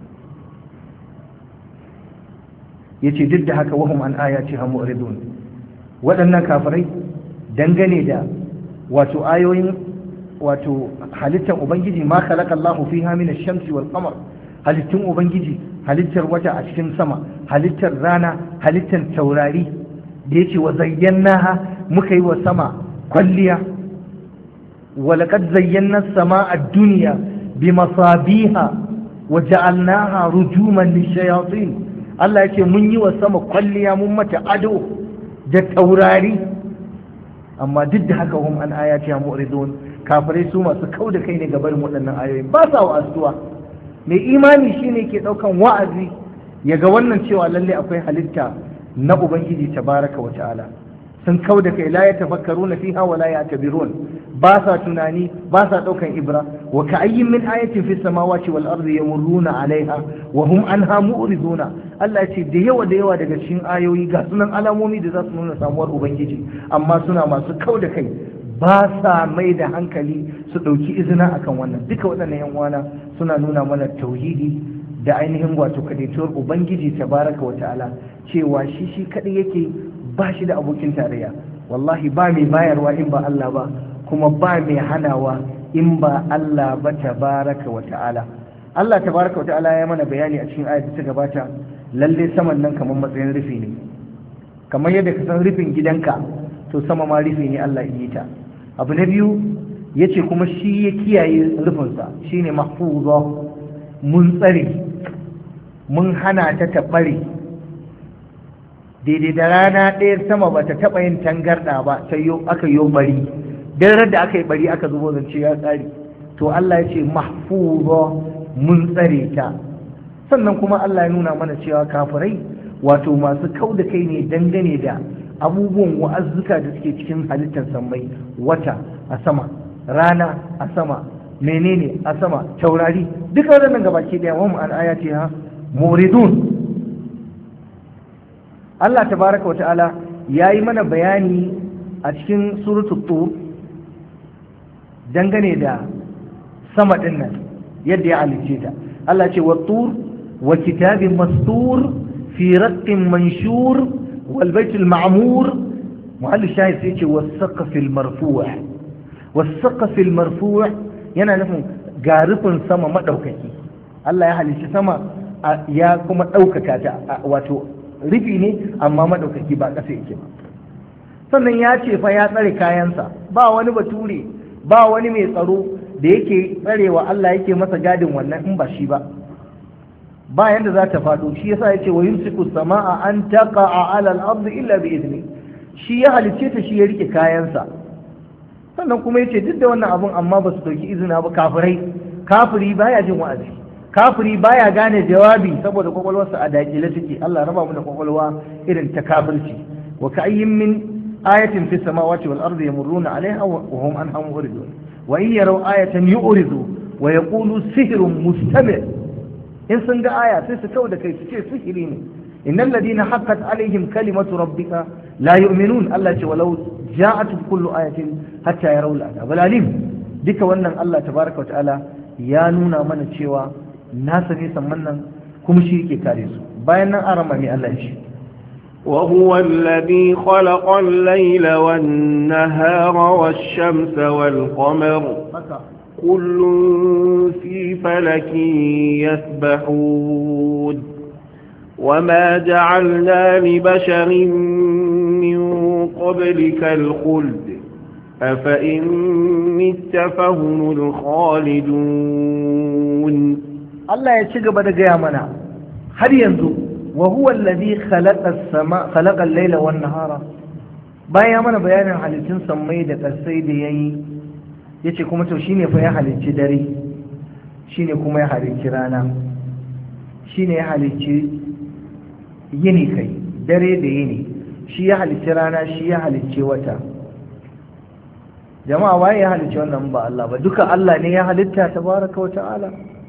yace duk da haka wahum an ayatiha mu'ridun, waɗannan kafirai dangane da wato ayoyin wato halittar ubangiji ma khalaqa Allahu fiha min ash-shamsi wal qamar, halittun ubangiji, halittar wata a cikin sama, halittar rana, halittar taurari, da yace wa zayyanaha, muka yi wa sama kwalliya, wa laqad zayyana as-samaa ad-dunya bimasabiha wa ja'alnaha rujuman lish-shayatin. Allah yake mun yi wa sama kwalliya, mun mata ado da taurari, amma duk da haka hum an ayatiha mu'ridun, kafirai su masu kauda kai ne gaban waɗannan ayoyi, ba sa wa'azuwa. mai imani shine ke ɗaukan wa'azi ya ga wannan cewa lalle akwai halitta na ubangiji tabaraka wa ta'ala. sun kauda kai, la yatafakkaruna fiha wa la ya'tabirun, ba sa tunani, ba sa ɗaukan ibra. wa ka'ayyin min ayatin fis samawati wal ardi yamurruna 'alayha wa hum anha mu'riduna. Allah ya ce da yawa daga cikin ayoyi ga sunan alamomi da za su nuna samuwar ubangiji, amma suna masu kauda kai, ba sa mai da hankali su ɗauki izina akan wannan. Duka waɗannan yan uwana suna nuna mana tauhidi da ainihin wato kadaituwar ubangiji tabaraka wa ta'ala, cewa shi kadai yake, ba shi da abokin tarayya. wallahi ba mai bayarwa in ba Allah ba, kuma ba mai hanawa in ba Allah ba tabaraka wa ta'ala. Allah tabaraka wa ta'ala ya mana bayani a cikin ayat da ta gabata, lalle saman nan kamar matsayin rufi ne, kamar yadda ka san rufin gidanka to sama ma rufi ne Allah yi ta. Abu na biyu yace kuma shi ya kiyaye rufinsa, shine mahfuza, mun tsare, mun hana ta tabare. Daidai da rana ɗaya sama ba ta taɓa yin tangarɗa ba, sai aka yi bari, daren da aka yi bari aka zubo zance ya tsari. To Allah ya ce mahfuza, mun tsare ta. Sannan kuma Allah ya nuna mana cewa kafirai wato masu kau da kai ne dangane da abubuwan wa'azzuka da suke cikin halittar sammai, wata a sama, rana a sama, menene a sama, taurari, duka waɗannan gabaki ɗaya wa mu an ayati ha muridun. Allah tabaraka wa ta'ala yayi mana bayani a cikin suratul tur dangane da sama din nan yadda ya halice ta. Allah ce wa tur wa kitabin mastur fi raqqin manshur wal baitul ma'mur. muhallu shahid sai ce was saqfil marfu'. was saqfil marfu' yana nufin garufin sama madaukaki. Allah ya halice sama ya kuma daukaka ta, wato rufi ne amma madaukaki ba ƙasa yake ba. Sannan ya ce fa ya tsare kayansa, ba wani bature, ba wani mai tsaro da yake tsarewa Allah yake masa gadin wannan in ba shi ba, ba yanda za ta faɗo. Shi yasa yace wa yumsiku samaa an taqa'a 'ala al-ardi illa bi idni. Shi ya halicce ta, shi ya rike kayansa. Sannan kuma yace duk da wannan abun amma ba su dauki izina ba. Kafiri baya jin wa'azi, kafiri baya gane jawabi saboda kwakwalwarsa a dakile take. Allah raba mu da kwakwalwa irin ta kafirci. wa ka'ayyin min ayatin fis samawati wal ardi yamurruna 'alayha wa hum anha mu'ridun wa in yaraw ayatan yu'ridu wa yaqulu sihrun mustamir. in sun ga aya sai su kawo da kai su ce sihiri ne. innal ladina haqqat 'alayhim kalimatu rabbika la yu'minun. Allah ce walau ja'atuhum kullu ayatin hatta yarawul adhab al-alim. duka wannan Allah tabaaraka wa ta'ala ya nuna mana cewa nasa ne samman nan kuma shi yake kare su. bayan nan arama mai Allah shi وهو الذي خلق الليل والنهار والشمس والقمر كل في فلك يسبحون وما جعلنا لبشر من قبلك الخلد أفإن مت فهم الخالدون. الله يشجب بدقيا منا هل ينزو وهو الذي خلق السماء خلق الليل والنهار. bayan mana bayanin halittun sammai da ƙasai da yayi yace kuma to shine fa ya halicci dare, shine kuma ya halicci rana, shine ya halicci yini, kai dare da yini, shi ya halicci rana, shi ya halicci wata. jama'a waye ya halicci wannan ba Allah ba? duka Allah ne ya halitta tabaraka wa ta'ala.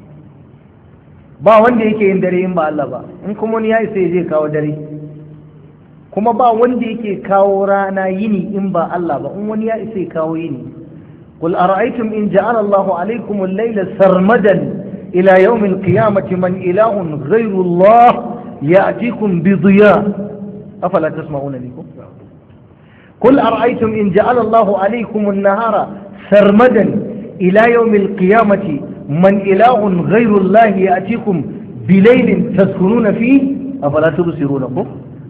ba wanda yake yin dare in ba Allah ba. in kuma wani ya isa ya je kawo dare, kuma ba wanda yake kawo rana yini in ba Allah ba. in wani ya isa ya kawo yini. qul ara'aytum in ja'ala Allahu 'alaykum al-layla sarmadan ila yawm al-qiyamati man ilahun ghayru Allah ya'tikum bi dhiya afala tasma'una likum. qul ara'aytum in ja'ala Allahu 'alaykum an-nahara sarmadan ila yawmil qiyamati man ilahun ghayru Allah ya'tikum bilaylin taskununa fi afala tubsiruna ko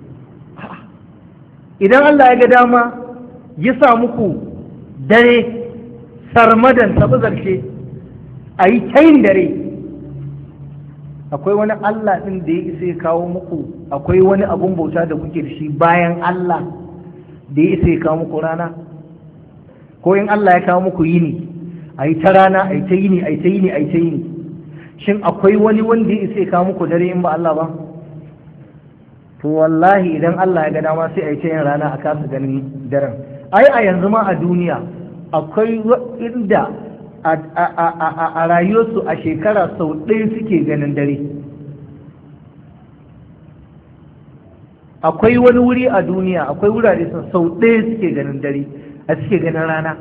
idan Allah ya ga dama ya sa muku dare sarmadan tabazarce ayi tayin dare, akwai wani Allah ɗin da ya isa ya kawo muku, akwai wani abun bauta da kuke da shi bayan Allah da ya isa ya kawo muku rana? Ko in Allah ya kawo muku yini a yi ta rana, a yi ta yini, a yi ta yini, a yi ta yini, shin akwai wani wanda ya isa ya kawo muku dare in ba Allah ba? To wallahi idan Allah ya ga dama sai a yi ta yin rana a kasa ganin daren. Ai a yanzu ma a duniya akwai inda a rayuwarsu a shekara sau ɗaya suke ganin dare. Akwai wani wuri a duniya, akwai wurare sau ɗaya suke ganin dare, a suke ganin rana.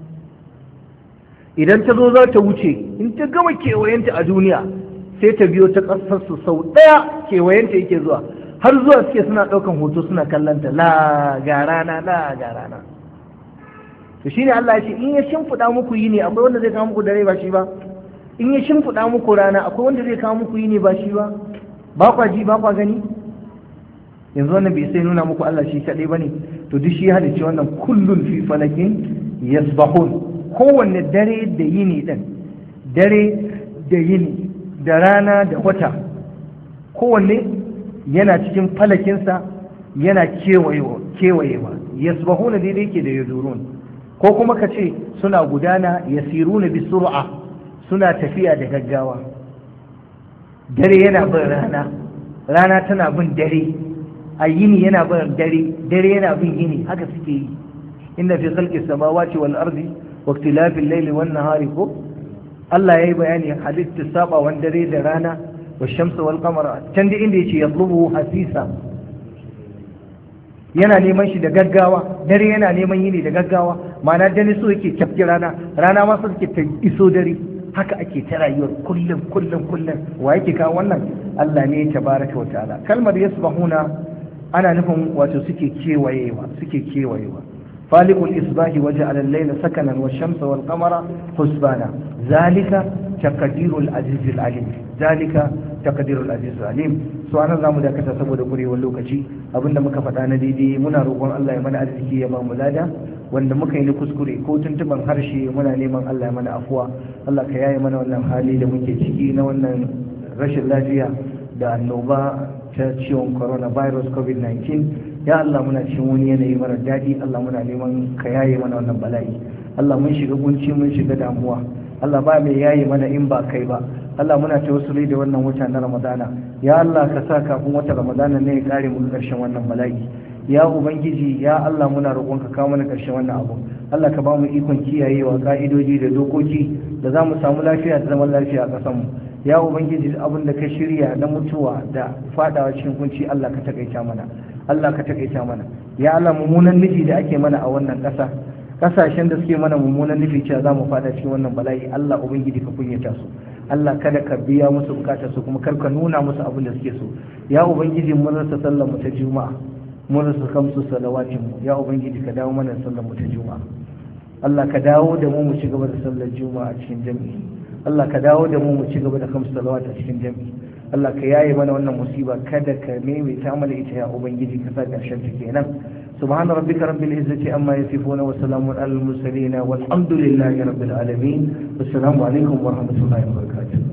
Idan ta zo za ta wuce, in ta gama kewayenta a duniya sai ta biyo ta ƙasarsu sau ɗaya kewayenta yake zuwa, har zuwa suke suna ɗaukan hoto suna kallanta, la ga rana, la ga rana. To shine Allah ya ce in ya shimfiɗa muku yini akwai wanda zai kawo muku dare ba shi ba, in ya shimfiɗa muku rana akwai wanda zai kawo muku yini ba shi ba, ba kwa ji ba kwa gani? Yanzu wannan bai sai nuna muku Allah shi kaɗai ba ne? To duk shi halicci wannan kullun fi falakin yasbahun, kowanne dare da yini ɗin, dare da yini da rana da wata, kowanne yana cikin falakinsa yana kewayewa. Yasbahuna daidai yake da yadurun, ko kuma ka ce suna gudana yasiruna bi sur'a, suna tafiya da gaggawa. Dare yana bin rana, rana tana bin dare, a yini yana bin dare, dare yana bin yini, haka suke yi. Inna fi khalqis samawati wal ardi wa ikhtilafil layli wan nahari ko Allah yayi bayani halitta sabawan dare da rana wa shamsu wal qamara, can da inda yace yatlubu hasisa, yana neman shi da gaggawa, dare yana neman yini da gaggawa, ma'ana dare so yake kyafki rana, rana ma so yake ta iso dare. Haka ake ta rayuwar kullum. Wa yake kawo wannan? Allah ne tabaraka wa ta'ala. Kalmar yasbahuna ana nufin wato suke kewayewa. Falikul isbahi waja'ala al-layla sakanan wash-shamsa wal-qamara husbana, zalika taqdirul azizil alim, zalika taqdirul azizil alim. So anan zamu dakata saboda kurewar lokaci, abinda muka faɗa na daidai muna roƙon Allah ya mana arziki ya ba mu lada, wanda muka yi na kuskure ko tuntuban harshe muna neman Allah ya mana afuwa. Allah ka yaye mana wannan hali da muke ciki na wannan rashin lafiya da annoba ta ciwon coronavirus covid-19. Ya Allah muna cikin wani yanayi mara daɗi, Allah muna neman ka yaye mana wannan bala'i. Allah mun shiga kunci, mun shiga damuwa, Allah ba mai yaye mana in ba kai ba. Allah muna tawassuli da wannan wata na Ramadana, ya Allah ka sa kafin wata Ramadana ne ya kare mu ƙarshen wannan bala'i. Ya ubangiji ya Allah muna roƙon ka kawo mana ƙarshen wannan abu. Allah ka ba mu ikon kiyayewa ka'idoji da dokoki da za mu samu lafiya da zaman lafiya a ƙasarmu. Ya ubangiji abin da ka shirya na mutuwa da fadawa cikin kunci Allah ka takaita mana, Allah ka takaita mana. Ya Allah mummunan nufi da ake mana a wannan ƙasa, ƙasashen da suke mana mummunan nufi cewa za mu fada cikin wannan bala'i, Allah ubangiji ka kunyata su, Allah kada ka biya musu bukatar su, kuma kar ka nuna musu abin da suke so. Ya ubangiji mun rasa sallar mu ta juma'a, mun rasa kamsu salawatin mu, ya ubangiji ka dawo mana sallar mu ta juma'a. Allah ka dawo da mu ci gaba da sallar juma'a cikin jami'i, Allah ka dawo da mu ci gaba da kamsu salawat a cikin jami'i. Allah ka yaye mana wannan musiba, kada ka maimaita mana ita ya ubangiji, ka sa ƙarshen ta kenan. سبحان ربك رب العزة عما يصفون وسلام على المرسلين والحمد لله رب العالمين والسلام عليكم ورحمة الله وبركاته.